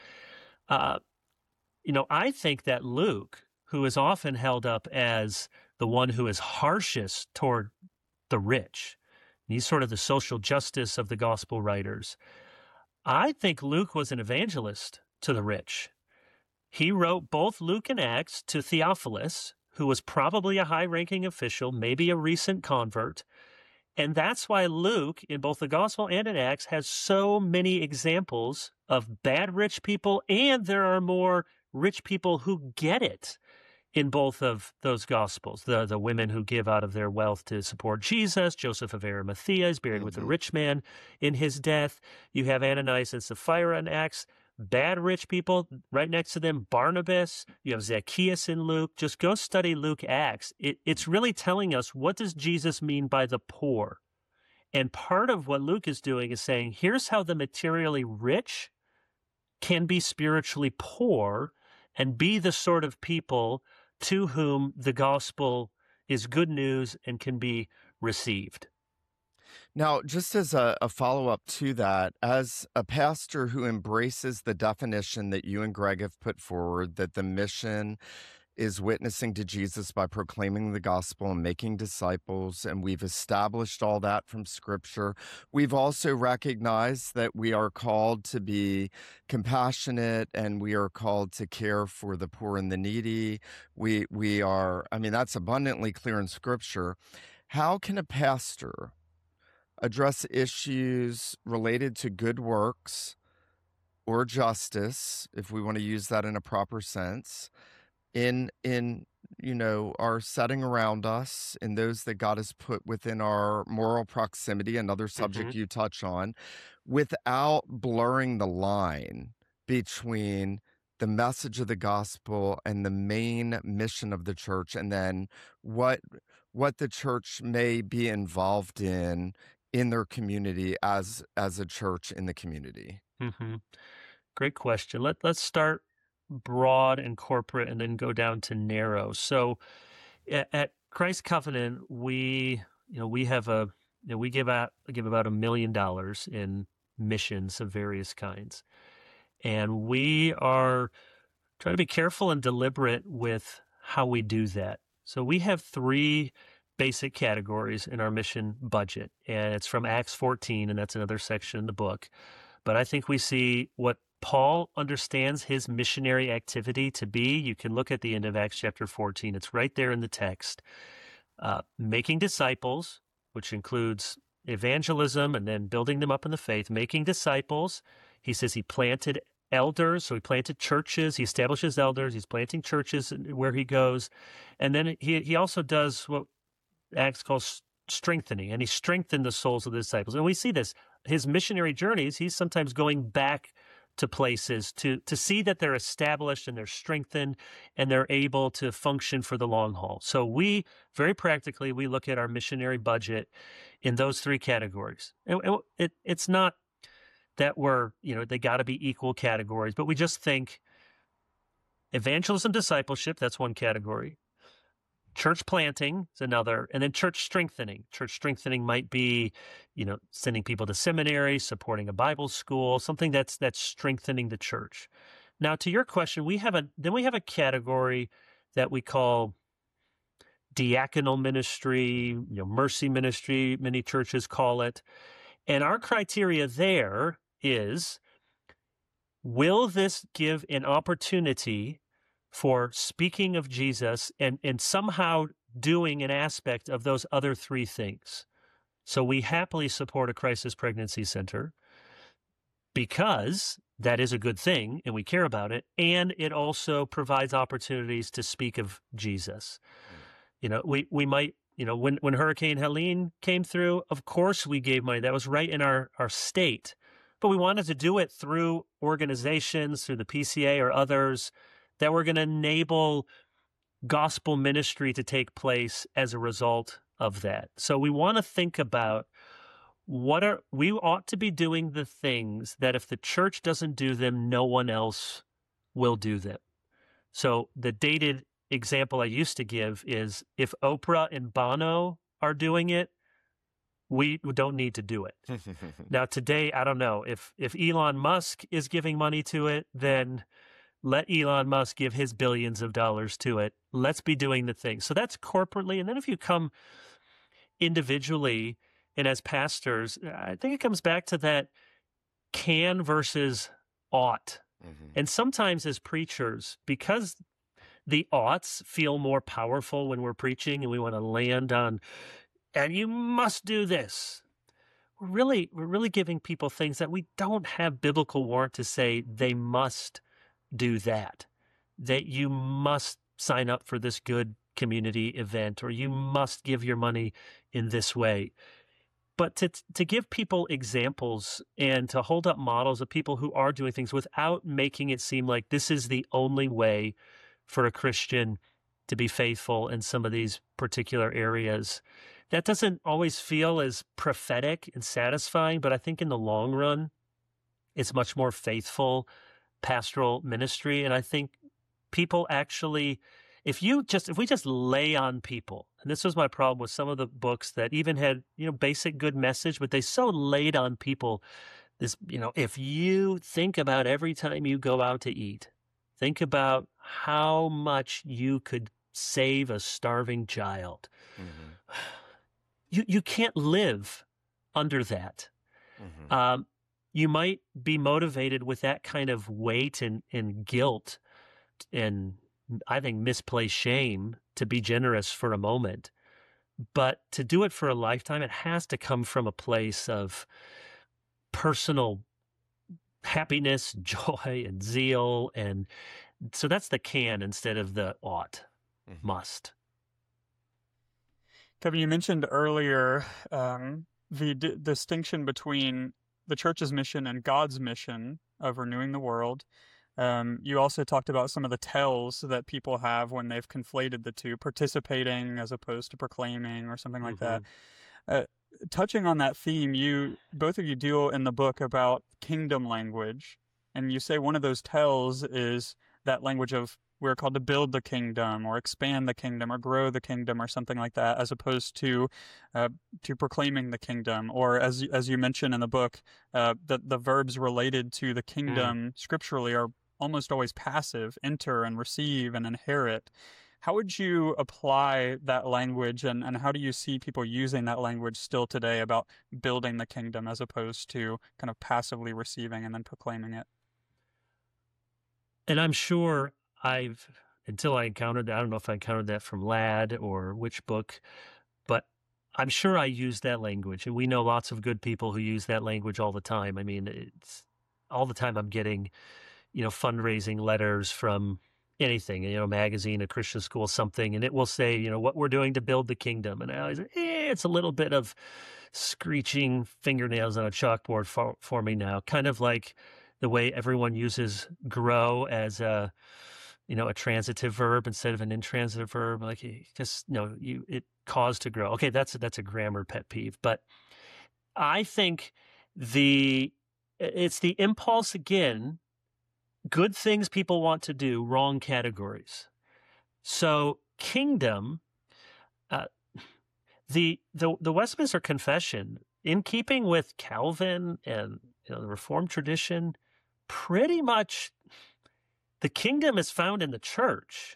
I think that Luke, who is often held up as the one who is harshest toward the rich, he's sort of the social justice of the gospel writers. I think Luke was an evangelist to the rich. He wrote both Luke and Acts to Theophilus, who was probably a high-ranking official, maybe a recent convert. And that's why Luke, in both the Gospel and in Acts, has so many examples of bad rich people, and there are more rich people who get it in both of those Gospels. The women who give out of their wealth to support Jesus, Joseph of Arimathea is buried with a rich man in his death. You have Ananias and Sapphira in Acts. Bad rich people, right next to them, Barnabas. You have Zacchaeus in Luke. Just go study Luke, Acts. It's really telling us, what does Jesus mean by the poor? And part of what Luke is doing is saying, here's how the materially rich can be spiritually poor and be the sort of people to whom the gospel is good news and can be received. Now, just as a follow-up to that, as a pastor who embraces the definition that you and Greg have put forward, that the mission is witnessing to Jesus by proclaiming the gospel and making disciples, and we've established all that from Scripture. We've also recognized that we are called to be compassionate, and we are called to care for the poor and the needy. We are, I mean, that's abundantly clear in Scripture. How can a pastor address issues related to good works or justice, if we want to use that in a proper sense, in our setting around us, in those that God has put within our moral proximity, another subject you touch on, without blurring the line between the message of the gospel and the main mission of the church, and then what the church may be involved in their community as a church in the community? Great question. Let's start broad and corporate and then go down to narrow. So at Christ Covenant, we give about $1 million in missions of various kinds. And we are trying to be careful and deliberate with how we do that. So we have 3 basic categories in our mission budget, and it's from Acts 14, and that's another section in the book. But I think we see what Paul understands his missionary activity to be. You can look at the end of Acts chapter 14. It's right there in the text. Making disciples, which includes evangelism and then building them up in the faith. Making disciples. He says he planted elders, so he planted churches. He establishes elders. He's planting churches where he goes. And then he also does what Acts calls strengthening, and he strengthened the souls of the disciples. And we see this. His missionary journeys, he's sometimes going back to places to see that they're established and they're strengthened and they're able to function for the long haul. So we, very practically, we look at our missionary budget in those 3 categories. It's not that they got to be equal categories, but we just think evangelism, discipleship, that's one category. Church planting is another, and then church strengthening. Church strengthening might be, sending people to seminary, supporting a Bible school, something that's strengthening the church. Now, to your question, we have a category that we call diaconal ministry, mercy ministry, many churches call it. And our criteria there is, will this give an opportunity for speaking of Jesus and somehow doing an aspect of those other 3 things? So we happily support a crisis pregnancy center because that is a good thing and we care about it, and it also provides opportunities to speak of Jesus. We might, when Hurricane Helene came through, of course we gave money. That was right in our state. But we wanted to do it through organizations, through the PCA or others, that were going to enable gospel ministry to take place as a result of that. So we want to think about we ought to be doing the things that if the church doesn't do them, no one else will do them. So the dated example I used to give is, if Oprah and Bono are doing it, we don't need to do it. Now today, I don't know, if Elon Musk is giving money to it, then let Elon Musk give his billions of dollars to it. Let's be doing the thing. So that's corporately. And then if you come individually and as pastors, I think it comes back to that can versus ought. And sometimes as preachers, because the oughts feel more powerful when we're preaching and we want to land on, and you must do this. We're really giving people things that we don't have biblical warrant to say they must do that, that you must sign up for this good community event, or you must give your money in this way. But to give people examples and to hold up models of people who are doing things without making it seem like this is the only way for a Christian to be faithful in some of these particular areas, that doesn't always feel as prophetic and satisfying, but I think in the long run, it's much more faithful pastoral ministry. And I think people actually, if we just lay on people, and this was my problem with some of the books that even had, basic good message, but they so laid on people this, if you think about every time you go out to eat, think about how much you could save a starving child. Mm-hmm. You can't live under that. Mm-hmm. You might be motivated with that kind of weight and guilt and, I think, misplaced shame to be generous for a moment. But to do it for a lifetime, it has to come from a place of personal happiness, joy, and zeal. And so that's the can instead of the ought, mm-hmm. must. Kevin, you mentioned earlier the distinction between the church's mission and God's mission of renewing the world. You also talked about some of the tells that people have when they've conflated the two, participating as opposed to proclaiming or something like mm-hmm. that. Touching on that theme, both of you deal in the book about kingdom language, and you say one of those tells is that language of we're called to build the kingdom or expand the kingdom or grow the kingdom or something like that, as opposed to proclaiming the kingdom. Or as you mentioned in the book, the verbs related to the kingdom scripturally are almost always passive: enter and receive and inherit. How would you apply that language, and how do you see people using that language still today about building the kingdom as opposed to kind of passively receiving and then proclaiming it? And I'm sure until I encountered that, I don't know if I encountered that from Ladd or which book, but I'm sure I used that language. And we know lots of good people who use that language all the time. I mean, it's all the time I'm getting, fundraising letters from anything, a magazine, a Christian school, something, and it will say, what we're doing to build the kingdom. And I always, it's a little bit of screeching fingernails on a chalkboard for me now, kind of like the way everyone uses grow as a transitive verb instead of an intransitive verb, like just, it caused to grow. Okay, that's a grammar pet peeve. But I think it's the impulse again, good things people want to do, wrong categories. So kingdom, the Westminster Confession, in keeping with Calvin and the Reformed tradition, pretty much the kingdom is found in the church.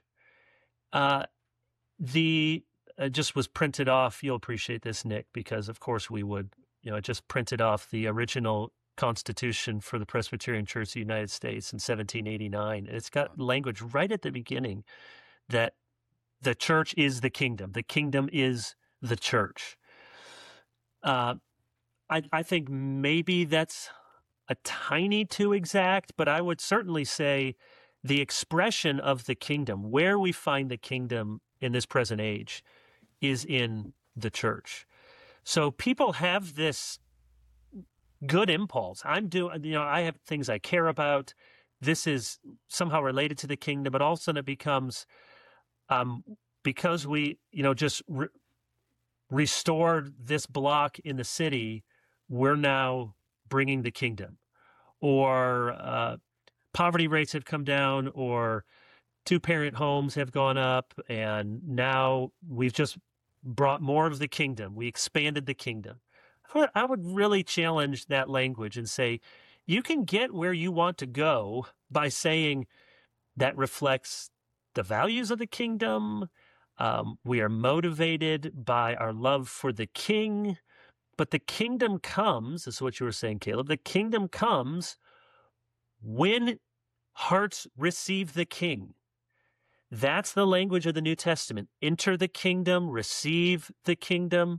Just was printed off. You'll appreciate this, Nick, because of course we would. It just printed off the original Constitution for the Presbyterian Church of the United States in 1789. And it's got language right at the beginning that the church is the kingdom. The kingdom is the church. I think maybe that's a tiny too exact, but I would certainly say the expression of the kingdom, where we find the kingdom in this present age, is in the church. So people have this good impulse. I have things I care about. This is somehow related to the kingdom, but all of a sudden it becomes, because we, just restored this block in the city, we're now bringing the kingdom. Or poverty rates have come down, or two-parent homes have gone up, and now we've just brought more of the kingdom. We expanded the kingdom. I would really challenge that language and say, you can get where you want to go by saying that reflects the values of the kingdom. We are motivated by our love for the king, but the kingdom comes, this is what you were saying, Caleb, the kingdom comes when hearts receive the king. That's the language of the New Testament. Enter the kingdom, receive the kingdom.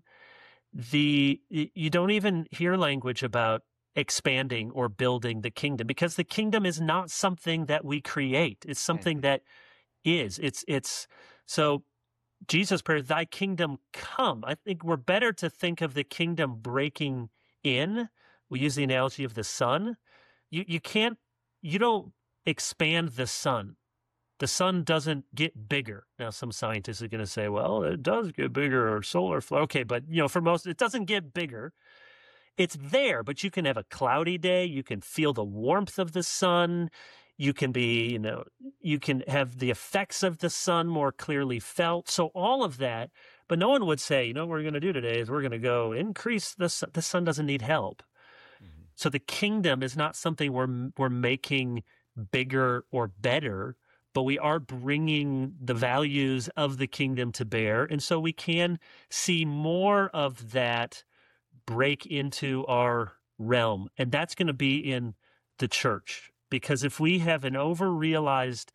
You don't even hear language about expanding or building the kingdom, because the kingdom is not something that we create. It's something that is. It's so Jesus' prayer, thy kingdom come. I think we're better to think of the kingdom breaking in. We use the analogy of the sun. You don't expand the sun. The sun doesn't get bigger. Now, some scientists are going to say, well, it does get bigger, or solar flare. Okay, but for most, it doesn't get bigger. It's there, but you can have a cloudy day. You can feel the warmth of the sun. You can be, you can have the effects of the sun more clearly felt. So all of that, but no one would say, what we're going to do today is we're going to go increase the sun. The sun doesn't need help. Mm-hmm. So the kingdom is not something we're making bigger or better, but we are bringing the values of the kingdom to bear. And so we can see more of that break into our realm. And that's going to be in the church. Because if we have an over-realized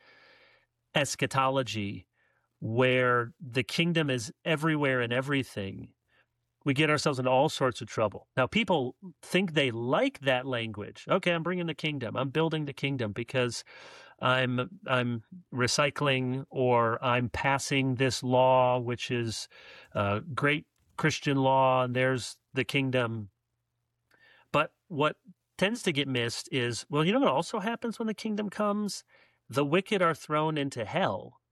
eschatology where the kingdom is everywhere and everything, we get ourselves in all sorts of trouble. Now, people think they like that language. Okay, I'm bringing the kingdom. I'm building the kingdom because I'm recycling, or I'm passing this law, which is great Christian law, and there's the kingdom. But what tends to get missed is, well, what also happens when the kingdom comes? The wicked are thrown into hell.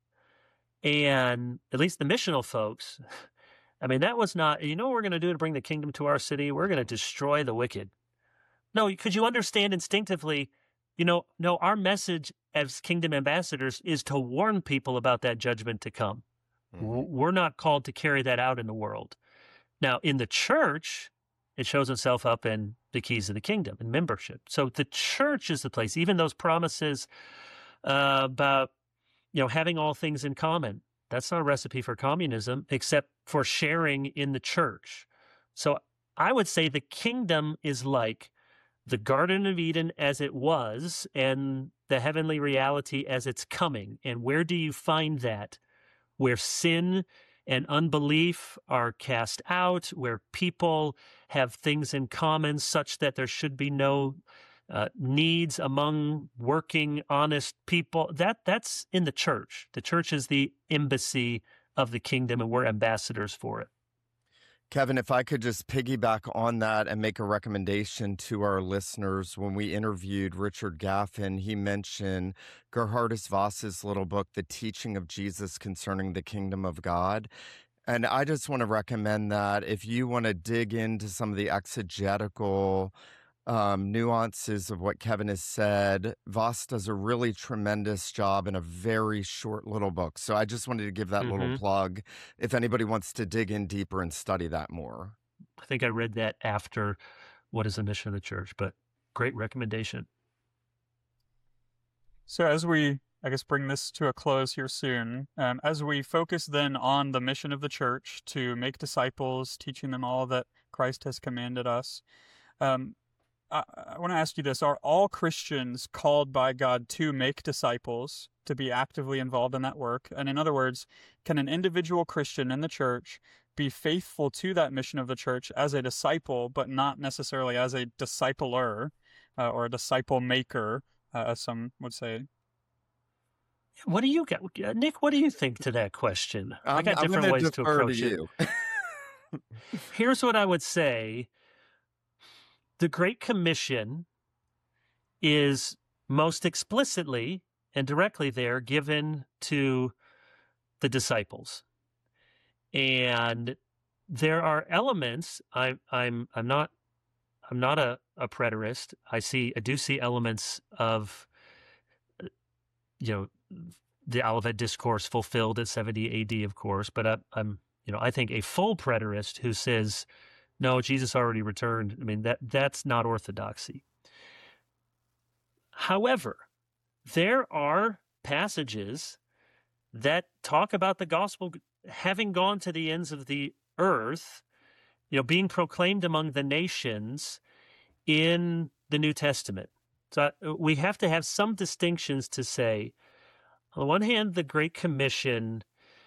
And at least the missional folks, that was not, what we're going to do to bring the kingdom to our city? We're going to destroy the wicked. No, because you understand instinctively, no, our message as kingdom ambassadors is to warn people about that judgment to come. Mm-hmm. We're not called to carry that out in the world. Now, in the church, it shows itself up in the keys of the kingdom and membership. So the church is the place. Even those promises about, having all things in common, that's not a recipe for communism, except for sharing in the church. So I would say the kingdom is like the Garden of Eden as it was, and the heavenly reality as it's coming. And where do you find that? Where sin and unbelief are cast out, where people have things in common such that there should be no needs among working, honest people. That's in the church. The church is the embassy of the kingdom, and we're ambassadors for it. Kevin, if I could just piggyback on that and make a recommendation to our listeners. When we interviewed Richard Gaffin, he mentioned Geerhardus Voss's little book, The Teaching of Jesus Concerning the Kingdom of God. And I just want to recommend that if you want to dig into some of the exegetical nuances of what Kevin has said, Voss does a really tremendous job in a very short little book. So I just wanted to give that little plug if anybody wants to dig in deeper and study that more. I think I read that after What is the Mission of the Church, but great recommendation. So as we, bring this to a close here soon, as we focus then on the mission of the church to make disciples, teaching them all that Christ has commanded us, I want to ask you this. Are all Christians called by God to make disciples, to be actively involved in that work? And in other words, can an individual Christian in the church be faithful to that mission of the church as a disciple, but not necessarily as a discipler or a disciple maker, as some would say? What do you got, Nick? What do you think to that question? I got different ways to approach it. Here's what I would say. The Great Commission is most explicitly and directly there given to the disciples. And there are elements, I'm not a preterist. I do see elements of, the Olivet Discourse fulfilled at 70 AD, of course, but I think a full preterist who says, no, Jesus already returned. That's not orthodoxy. However, there are passages that talk about the gospel having gone to the ends of the earth, being proclaimed among the nations in the New Testament. So we have to have some distinctions to say, On the one hand, the Great Commission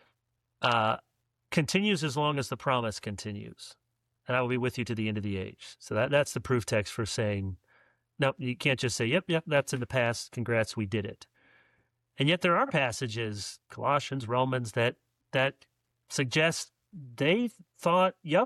continues as long as the promise continues. And I will be with you to the end of the age. So that's the proof text for saying, no, you can't just say, yep, that's in the past. Congrats, we did it. And yet there are passages, Colossians, Romans, that suggest they thought, yep,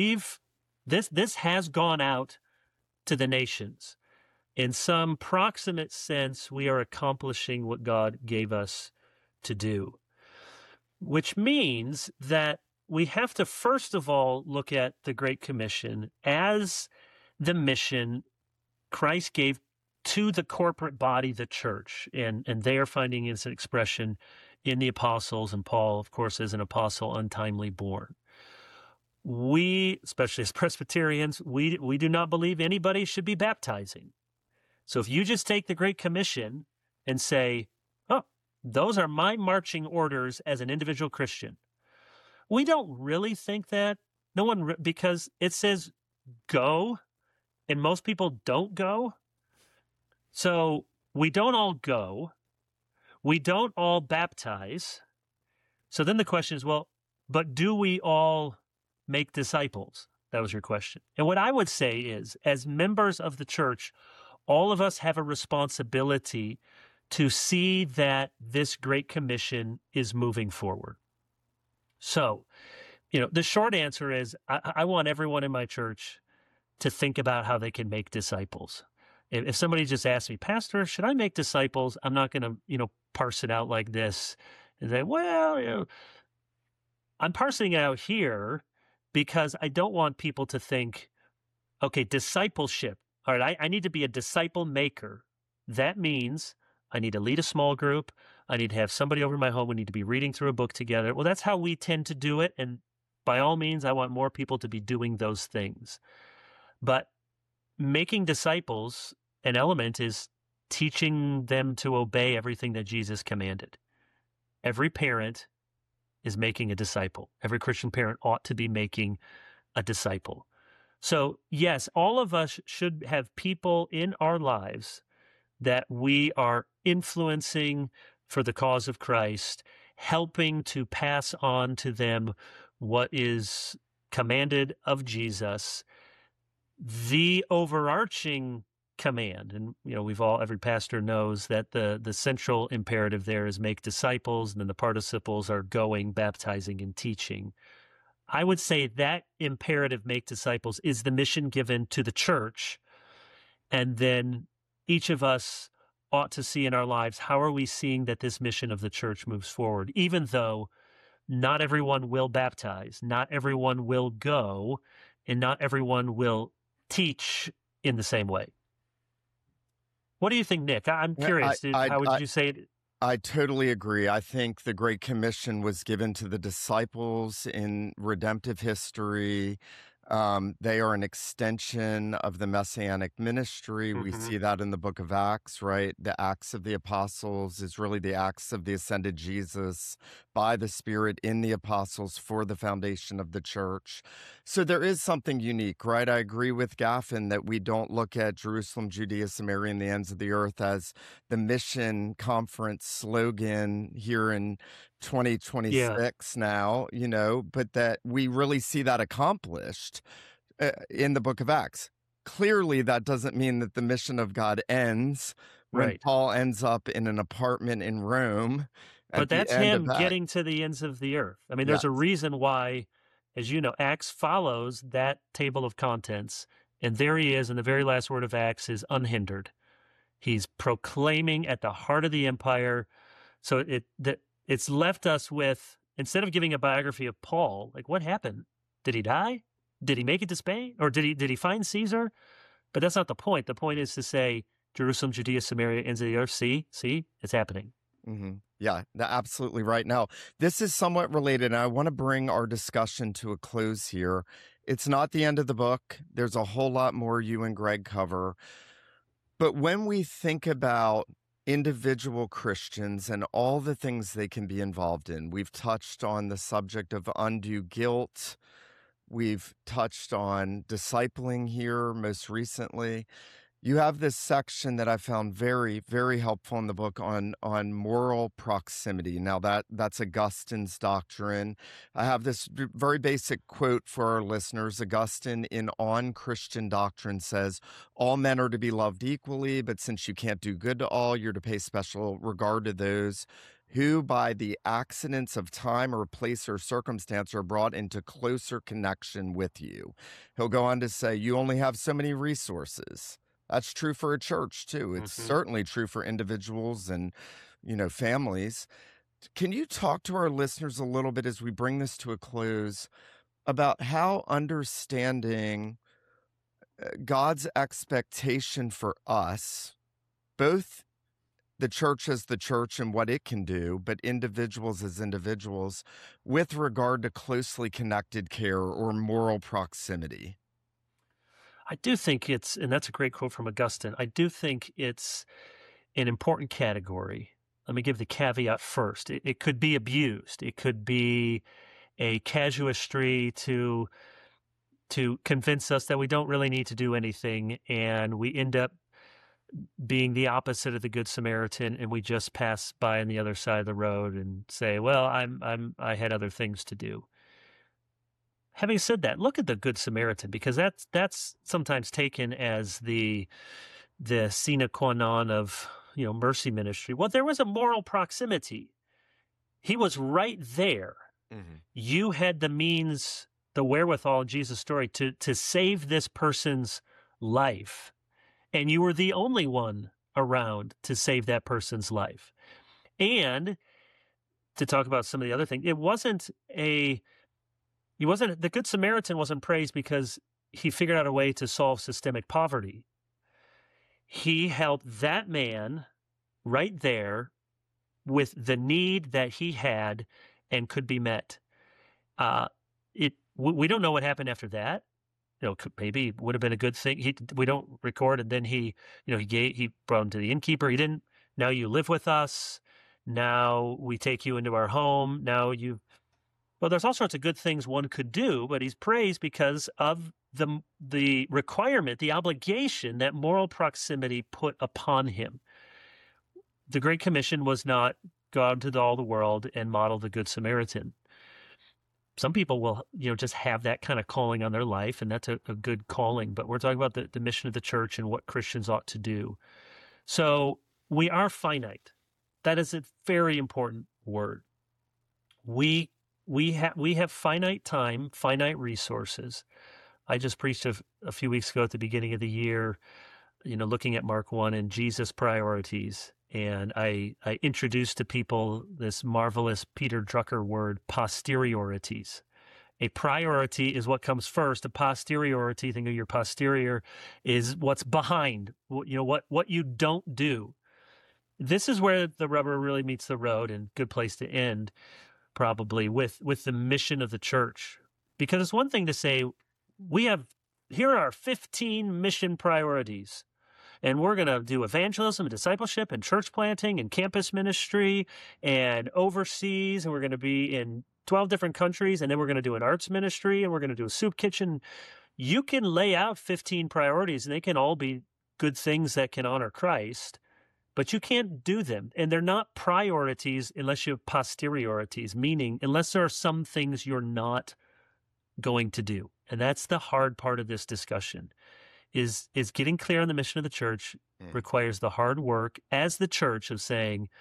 this has gone out to the nations. In some proximate sense, we are accomplishing what God gave us to do, which means that we have to first of all look at the Great Commission as the mission Christ gave to the corporate body, the church, and they are finding its expression in the apostles, and Paul, of course, is an apostle untimely born. We, especially as Presbyterians, we do not believe anybody should be baptizing. So if you just take the Great Commission and say, oh, those are my marching orders as an individual Christian, we don't really think that. No one, because it says go, and most people don't go. So we don't all go. We don't all baptize. So then the question is, well, but do we all make disciples? That was your question. And what I would say is, as members of the church, all of us have a responsibility to see that this Great Commission is moving forward. So, the short answer is I want everyone in my church to think about how they can make disciples. If somebody just asks me, Pastor, should I make disciples? I'm not going to, parse it out like this and say, well, I'm parsing it out here because I don't want people to think, okay, discipleship. All right, I need to be a disciple maker. That means I need to lead a small group. I need to have somebody over in my home. We need to be reading through a book together. Well, that's how we tend to do it. And by all means, I want more people to be doing those things. But making disciples, an element is teaching them to obey everything that Jesus commanded. Every parent is making a disciple. Every Christian parent ought to be making a disciple. So, yes, all of us should have people in our lives that we are influencing for the cause of Christ, helping to pass on to them what is commanded of Jesus. The overarching command, and every pastor knows that the central imperative there is make disciples, and then the participles are going, baptizing, and teaching. I would say that imperative, make disciples, is the mission given to the church. And then each of us ought to see in our lives, how are we seeing that this mission of the church moves forward? Even though not everyone will baptize, not everyone will go, and not everyone will teach in the same way. What do you think, Nick? I'm curious. How would you say it? I totally agree. I think the Great Commission was given to the disciples in redemptive history. They are an extension of the Messianic ministry. We see that in the book of Acts, right? The Acts of the Apostles is really the Acts of the ascended Jesus by the Spirit in the apostles for the foundation of the church. So there is something unique, right? I agree with Gaffin that we don't look at Jerusalem, Judea, Samaria, and the ends of the earth as the mission conference slogan here in 2026 now, but that we really see that accomplished in the book of Acts. Clearly, that doesn't mean that the mission of God ends when Paul ends up in an apartment in Rome. But that's him getting to the ends of the earth. I mean, there's a reason why, as you know, Acts follows that table of contents, and there he is, and the very last word of Acts is unhindered. He's proclaiming at the heart of the empire. So it's left us with, instead of giving a biography of Paul, like what happened? Did he die? Did he make it to Spain? Or did he find Caesar? But that's not the point. The point is to say, Jerusalem, Judea, Samaria, ends of the earth. See, it's happening. Mm-hmm. Yeah, absolutely right. Now, this is somewhat related, and I want to bring our discussion to a close here. It's not the end of the book. There's a whole lot more you and Greg cover. But when we think about individual Christians and all the things they can be involved in, we've touched on the subject of undue guilt. We've touched on discipling here most recently. You have this section that I found very, very helpful in the book on moral proximity. Now that's Augustine's doctrine. I have this very basic quote for our listeners. Augustine in On Christian Doctrine says, "All men are to be loved equally, but since you can't do good to all, you're to pay special regard to those who by the accidents of time or place or circumstance are brought into closer connection with you." He'll go on to say, "You only have so many resources." That's true for a church too. It's certainly true for individuals and, families. Can you talk to our listeners a little bit as we bring this to a close about how understanding God's expectation for us, both the church as the church and what it can do, but individuals as individuals, with regard to closely connected care or moral proximity? I do think and that's a great quote from Augustine, I do think it's an important category. Let me give the caveat first. It could be abused. It could be a casuistry to convince us that we don't really need to do anything, and we end up being the opposite of the Good Samaritan, and we just pass by on the other side of the road and say, well, I had other things to do. Having said that, look at the Good Samaritan, because that's sometimes taken as the sine qua non of mercy ministry. Well, there was a moral proximity. He was right there. Mm-hmm. You had the means, the wherewithal in Jesus' story to save this person's life, and you were the only one around to save that person's life. And to talk about some of the other things, the Good Samaritan wasn't praised because he figured out a way to solve systemic poverty. He helped that man right there with the need that he had and could be met. We don't know what happened after that. Maybe it would have been a good thing. We don't record, and then he brought him to the innkeeper. He didn't. Now you live with us. Now we take you into our home. Well, there's all sorts of good things one could do, but he's praised because of the requirement, the obligation that moral proximity put upon him. The Great Commission was not go out into all the world and model the Good Samaritan. Some people will, just have that kind of calling on their life, and that's a good calling. But we're talking about the mission of the church and what Christians ought to do. So we are finite. That is a very important word. We have finite time, finite resources. I just preached a few weeks ago at the beginning of the year, looking at Mark 1 and Jesus' priorities. And I introduced to people this marvelous Peter Drucker word, posteriorities. A priority is what comes first. A posteriority, think of your posterior, is what's behind, what you don't do. This is where the rubber really meets the road, and good place to end, probably, with the mission of the church. Because it's one thing to say, here are 15 mission priorities. And we're going to do evangelism and discipleship and church planting and campus ministry and overseas. And we're going to be in 12 different countries. And then we're going to do an arts ministry, and we're going to do a soup kitchen. You can lay out 15 priorities, and they can all be good things that can honor Christ, but you can't do them. And they're not priorities unless you have posteriorities, meaning unless there are some things you're not going to do. And that's the hard part of this discussion. Is getting clear on the mission of the church requires the hard work as the church of saying,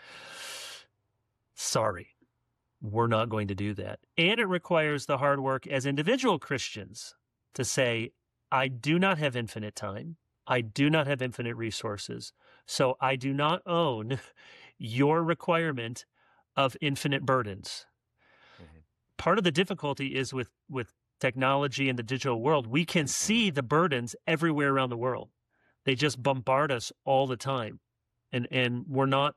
sorry, we're not going to do that. And it requires the hard work as individual Christians to say, I do not have infinite time. I do not have infinite resources. So I do not own your requirement of infinite burdens. Mm-hmm. Part of the difficulty is with technology and the digital world, we can see the burdens everywhere around the world. They just bombard us all the time. And we're not,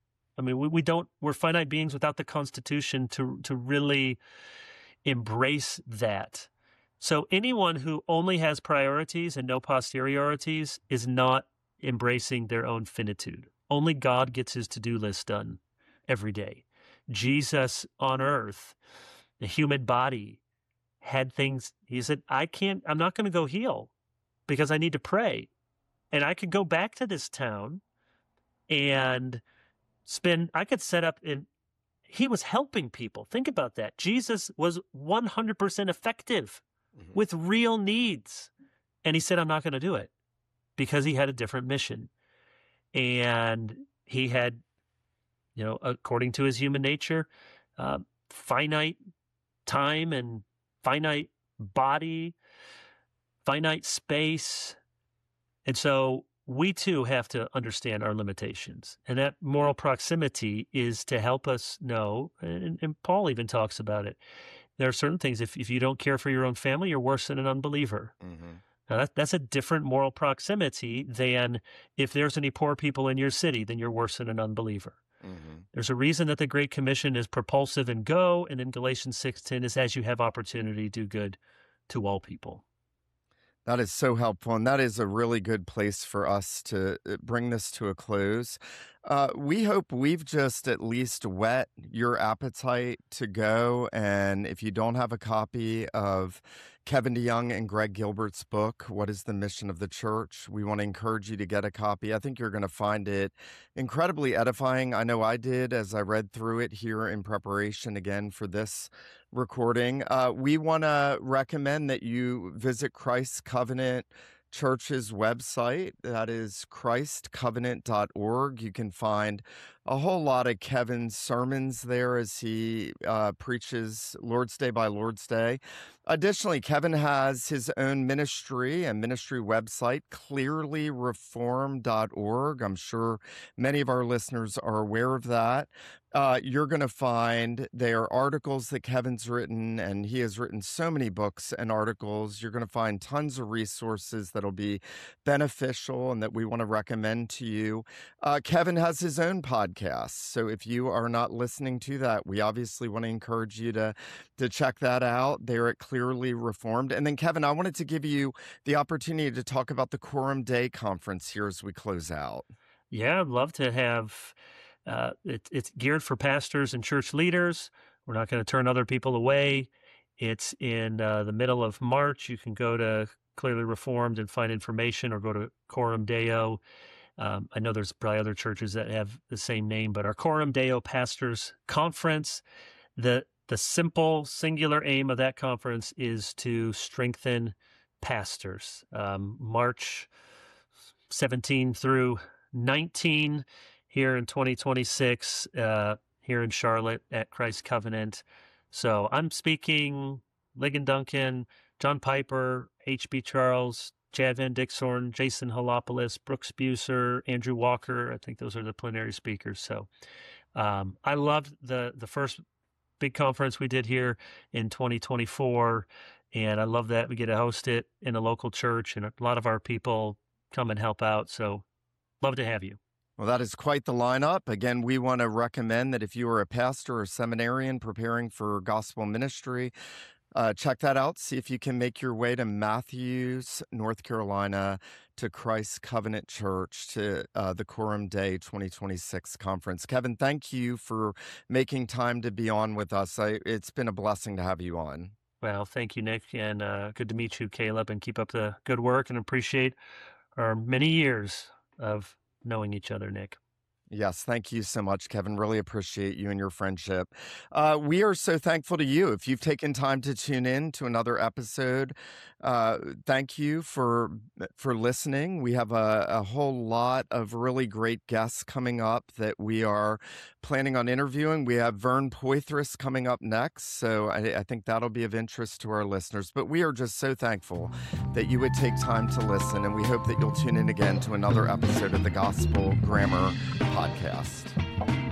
we're finite beings without the Constitution to really embrace that. So anyone who only has priorities and no posteriorities is not embracing their own finitude. Only God gets his to-do list done every day. Jesus on earth, the human body, had things, he said, I'm not going to go heal because I need to pray. And I could go back to this town and I could set up he was helping people. Think about that. Jesus was 100% effective with real needs. And he said, I'm not going to do it, because he had a different mission. And he had, according to his human nature, finite time and finite body, finite space. And so we too have to understand our limitations. And that moral proximity is to help us know, and Paul even talks about it. There are certain things, if you don't care for your own family, you're worse than an unbeliever. Now that's a different moral proximity than if there's any poor people in your city, then you're worse than an unbeliever. There's a reason that the Great Commission is propulsive and go, and in Galatians 6:10 is as you have opportunity, do good to all people. That is so helpful, and that is a really good place for us to bring this to a close. We hope we've just at least whet your appetite to go, and if you don't have a copy of Kevin DeYoung and Greg Gilbert's book, What is the Mission of the Church? We want to encourage you to get a copy. I think you're going to find it incredibly edifying. I know I did as I read through it here in preparation again for this recording. We want to recommend that you visit Christ Covenant Church's website. That is christcovenant.org. You can find a whole lot of Kevin's sermons there as he preaches Lord's Day by Lord's Day. Additionally, Kevin has his own ministry and ministry website, clearlyreformed.org. I'm sure many of our listeners are aware of that. You're going to find there articles that Kevin's written, and he has written so many books and articles. You're going to find tons of resources that'll be beneficial and that we want to recommend to you. Kevin has his own podcast, so if you are not listening to that, we obviously want to encourage you to check that out. They're at Clearly Reformed. And then, Kevin, I wanted to give you the opportunity to talk about the Quorum Day Conference here as we close out. Yeah, I'd love to have... It's geared for pastors and church leaders. We're not going to turn other people away. It's in the middle of March. You can go to Clearly Reformed and find information, or go to Coram Deo. I know there's probably other churches that have the same name, but our Coram Deo Pastors Conference, the simple singular aim of that conference is to strengthen pastors. March 17 through 19 here in 2026, here in Charlotte at Christ Covenant. So I'm speaking Ligon Duncan, John Piper, H.B. Charles, Chad Van Dixhorn, Jason Halopoulos, Brooks Buser, Andrew Walker. I think those are the plenary speakers. So I loved the first big conference we did here in 2024, and I love that we get to host it in a local church, and a lot of our people come and help out. So love to have you. Well, that is quite the lineup. Again, we want to recommend that if you are a pastor or seminarian preparing for gospel ministry, check that out. See if you can make your way to Matthews, North Carolina, to Christ Covenant Church, to the Coram Day 2026 conference. Kevin, thank you for making time to be on with us. It's been a blessing to have you on. Well, thank you, Nick, and good to meet you, Caleb, and keep up the good work, and appreciate our many years of knowing each other, Nick. Yes, thank you so much, Kevin. Really appreciate you and your friendship. We are so thankful to you. If you've taken time to tune in to another episode, thank you for listening. We have a whole lot of really great guests coming up that we are planning on interviewing. We have Vern Poythress coming up next, so I think that'll be of interest to our listeners. But we are just so thankful that you would take time to listen, and we hope that you'll tune in again to another episode of the Gospel Grammar Podcast.